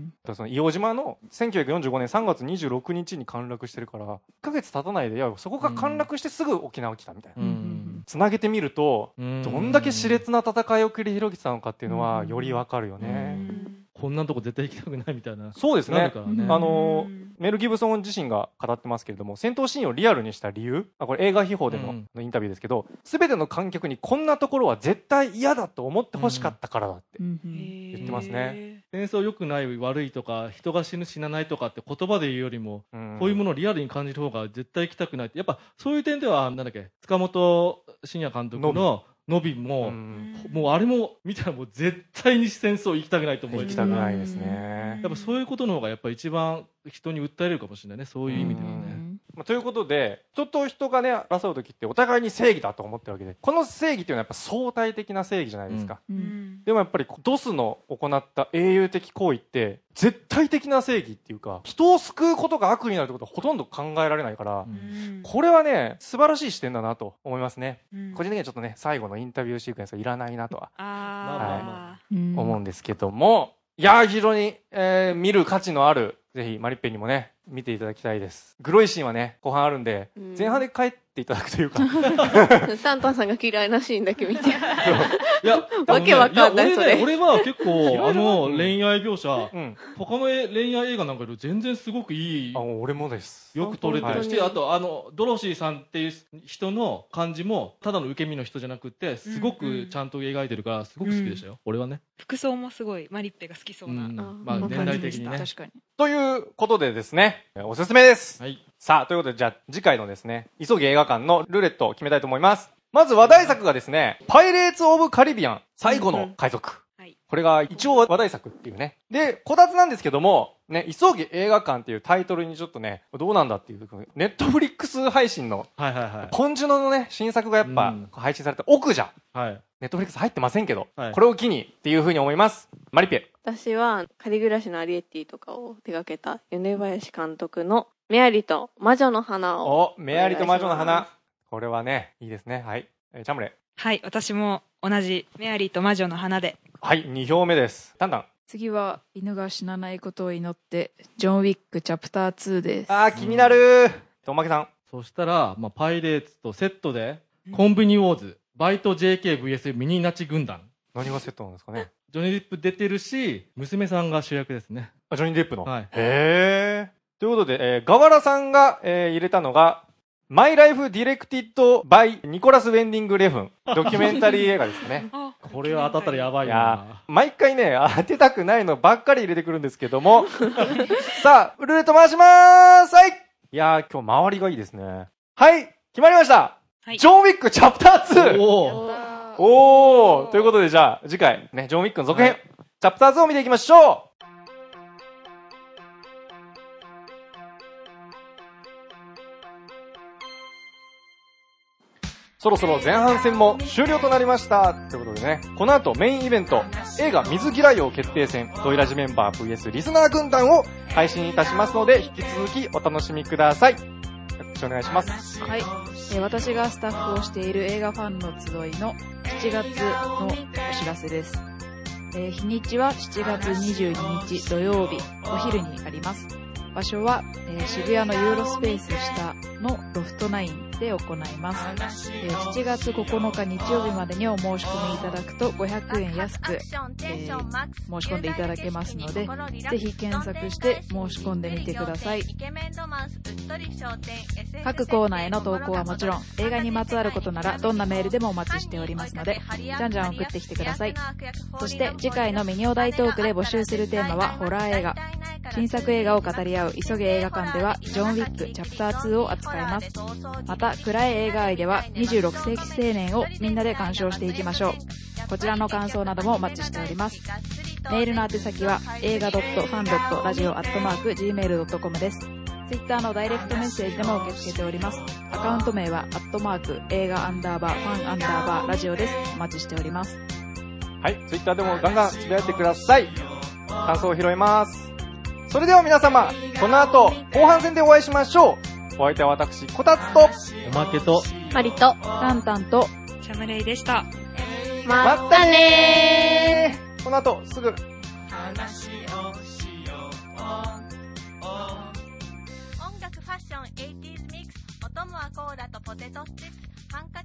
その硫黄島のせんきゅうひゃくよんじゅうごねんさんがつにじゅうろくにちに陥落してるからいっかげつ経たないで、いやそこが陥落してすぐ沖縄来たみたいな、うん、つなげてみると、うん、どんだけ熾烈な戦いを繰り広げてたのかっていうのはよりわかるよね、うん、 こんなとこ絶対行きたくないみたいな。 そうですね、ね、あのメル・ギブソン自身が語ってますけれども、戦闘シーンをリアルにした理由、あこれ映画秘宝で の,、うん、インタビューですけど、全ての観客にこんなところは絶対嫌だと思ってほしかったからだって言ってますね。 戦争良くない悪いとか人が死ぬ死なないとかって言葉で言うよりも、うん、こういうものをリアルに感じる方が絶対行きたくないって、やっぱそういう点ではなんだっけ、塚本慎也監督のノビも、うん、もうあれも見たらもう絶対に戦争行きたくないと思う。 行きたくないですね。 やっぱそういうことの方がやっぱ一番人に訴えれるかもしれないね、そういう意味ではね。 まあ、ということで人と人がね争う時ってお互いに正義だと思ってるわけで、この正義っていうのはやっぱ相対的な正義じゃないですか、うん、でもやっぱりドスの行った英雄的行為って絶対的な正義っていうか、人を救うことが悪になるってことはほとんど考えられないから、うん、これはね素晴らしい視点だなと思いますね、うん、個人的にはちょっとね最後のインタビューシークエンスはいらないなとは、はい、思うんですけども、いやー非常に、えー、見る価値のある、ぜひマリッペンにもね見ていただきたいです。グロいシーンはね後半あるんで、うん、前半で帰っていただくというかタンタンさんが嫌いなシーンだけ見ていやわけわかんない。それ俺は結構あの恋愛描写、うん、他の恋愛映画なんかより全然すごくいい。 あ俺もです。 よく撮れてるし、あとあのドロシーさんっていう人の感じもただの受け身の人じゃなくてすごくちゃんと描いてるからすごく好きでしたよ、うん、俺はね。 服装もすごいマリッペが好きそうな、うん、 まあ年代的にね。 確かに。 ということでですねおすすめです、 はい、 さあということでじゃあ次回のですね急ぎ映画館のルーレットを決めたいと思います。まず話題作がですねパイレーツ・オブ・カリビアン最後の海賊、うんうん、これが一応話題作っていうね。でこたつなんですけどもね、急ぎ映画館っていうタイトルにちょっとねどうなんだっていう、ネットフリックス配信のポンジュノのね新作がやっぱ配信された奥じゃ、 はい、 ネットフリックス入ってませんけど、はい、これを機にっていうふうに思います。マリペ。 私は仮暮らしのアリエッティとかを手掛けた米林監督のメアリと魔女の花を。 お、メアリと魔女の花、これはねいいですね。はい、えー、チャムレ。 はい、私も同じメアリと魔女の花で。 はい、に票目です。タンタン。 次は犬が死なないことを祈ってジョン・ウィックチャプターツーです。 あー気になるー。おまけさん。 そしたら、まあ、パイレーツとセットで、コンビニウォーズ、バイト ジェーケーブイエス ミニナチ軍団。 何がセットなんですかね。 ジョニー・デップ出てるし、娘さんが主役ですね。 あ、ジョニー・デップの。 はい。 へー。ということで、えー、河原さんが、えー、入れたのが、マイライフディレクティッドバイニコラス・ウェンディング・レフン。ドキュメンタリー映画ですね。 これは当たったらやばいな。 いや毎回ね、当てたくないのばっかり入れてくるんですけども。さあ、ルーレット回しまーす。はい。いやー、今日周りがいいですね。はい、決まりました。はい、ジョン・ウィックチャプターツー。おー。おー。ということで、じゃあ、次回、ね、ジョン・ウィックの続編、はい、チャプターツーを見ていきましょう。そろそろ前半戦も終了となりました。ということでね、この後メインイベント、映画水嫌い王決定戦、ドイラジメンバー ブイエス リスナー軍団を配信いたしますので、引き続きお楽しみください。よろしくお願いします。 はい。えー、私がスタッフをしている映画ファンの集いのしちがつのお知らせです。えー、日にちはしちがつにじゅうににち土曜日、お昼にあります。場所は、えー、渋谷のユーロスペース下のロフトナインで行います。えー、しちがつここのか日曜日までにお申し込みいただくとごひゃくえん安く、えー、申し込んでいただけますので、ぜひ検索して申し込んでみてください。各コーナーへの投稿はもちろん、映画にまつわることならどんなメールでもお待ちしておりますので、じゃんじゃん送ってきてください。そして次回のミニお題トークで募集するテーマはホラー映画。新作映画を語り合う急げ映画館ではジョン・ウィックチャプターツーを扱います。また暗い映画愛ではにじゅうろくせいき青年をみんなで鑑賞していきましょう。こちらの感想などもお待ちしております。メールの宛先は映画 .fan.radio アットマーク ジーメール ドットコム です。ツイッターのダイレクトメッセージでも受け付けております。アカウント名はアットマーク映画アンダーバーファンアンダーバーラジオです。お待ちしております。 はい、ツイッターでもガンガンつぶやいてください。感想を拾います。それでは皆様、この後後半戦でお会いしましょう。お相手は私こたつとおまけとマリとタンタンとシャムレイでした。 またねー。この後すぐ音楽ファッションエイティーズミックス、お供はコーラとポテトスチップス、ハンカチ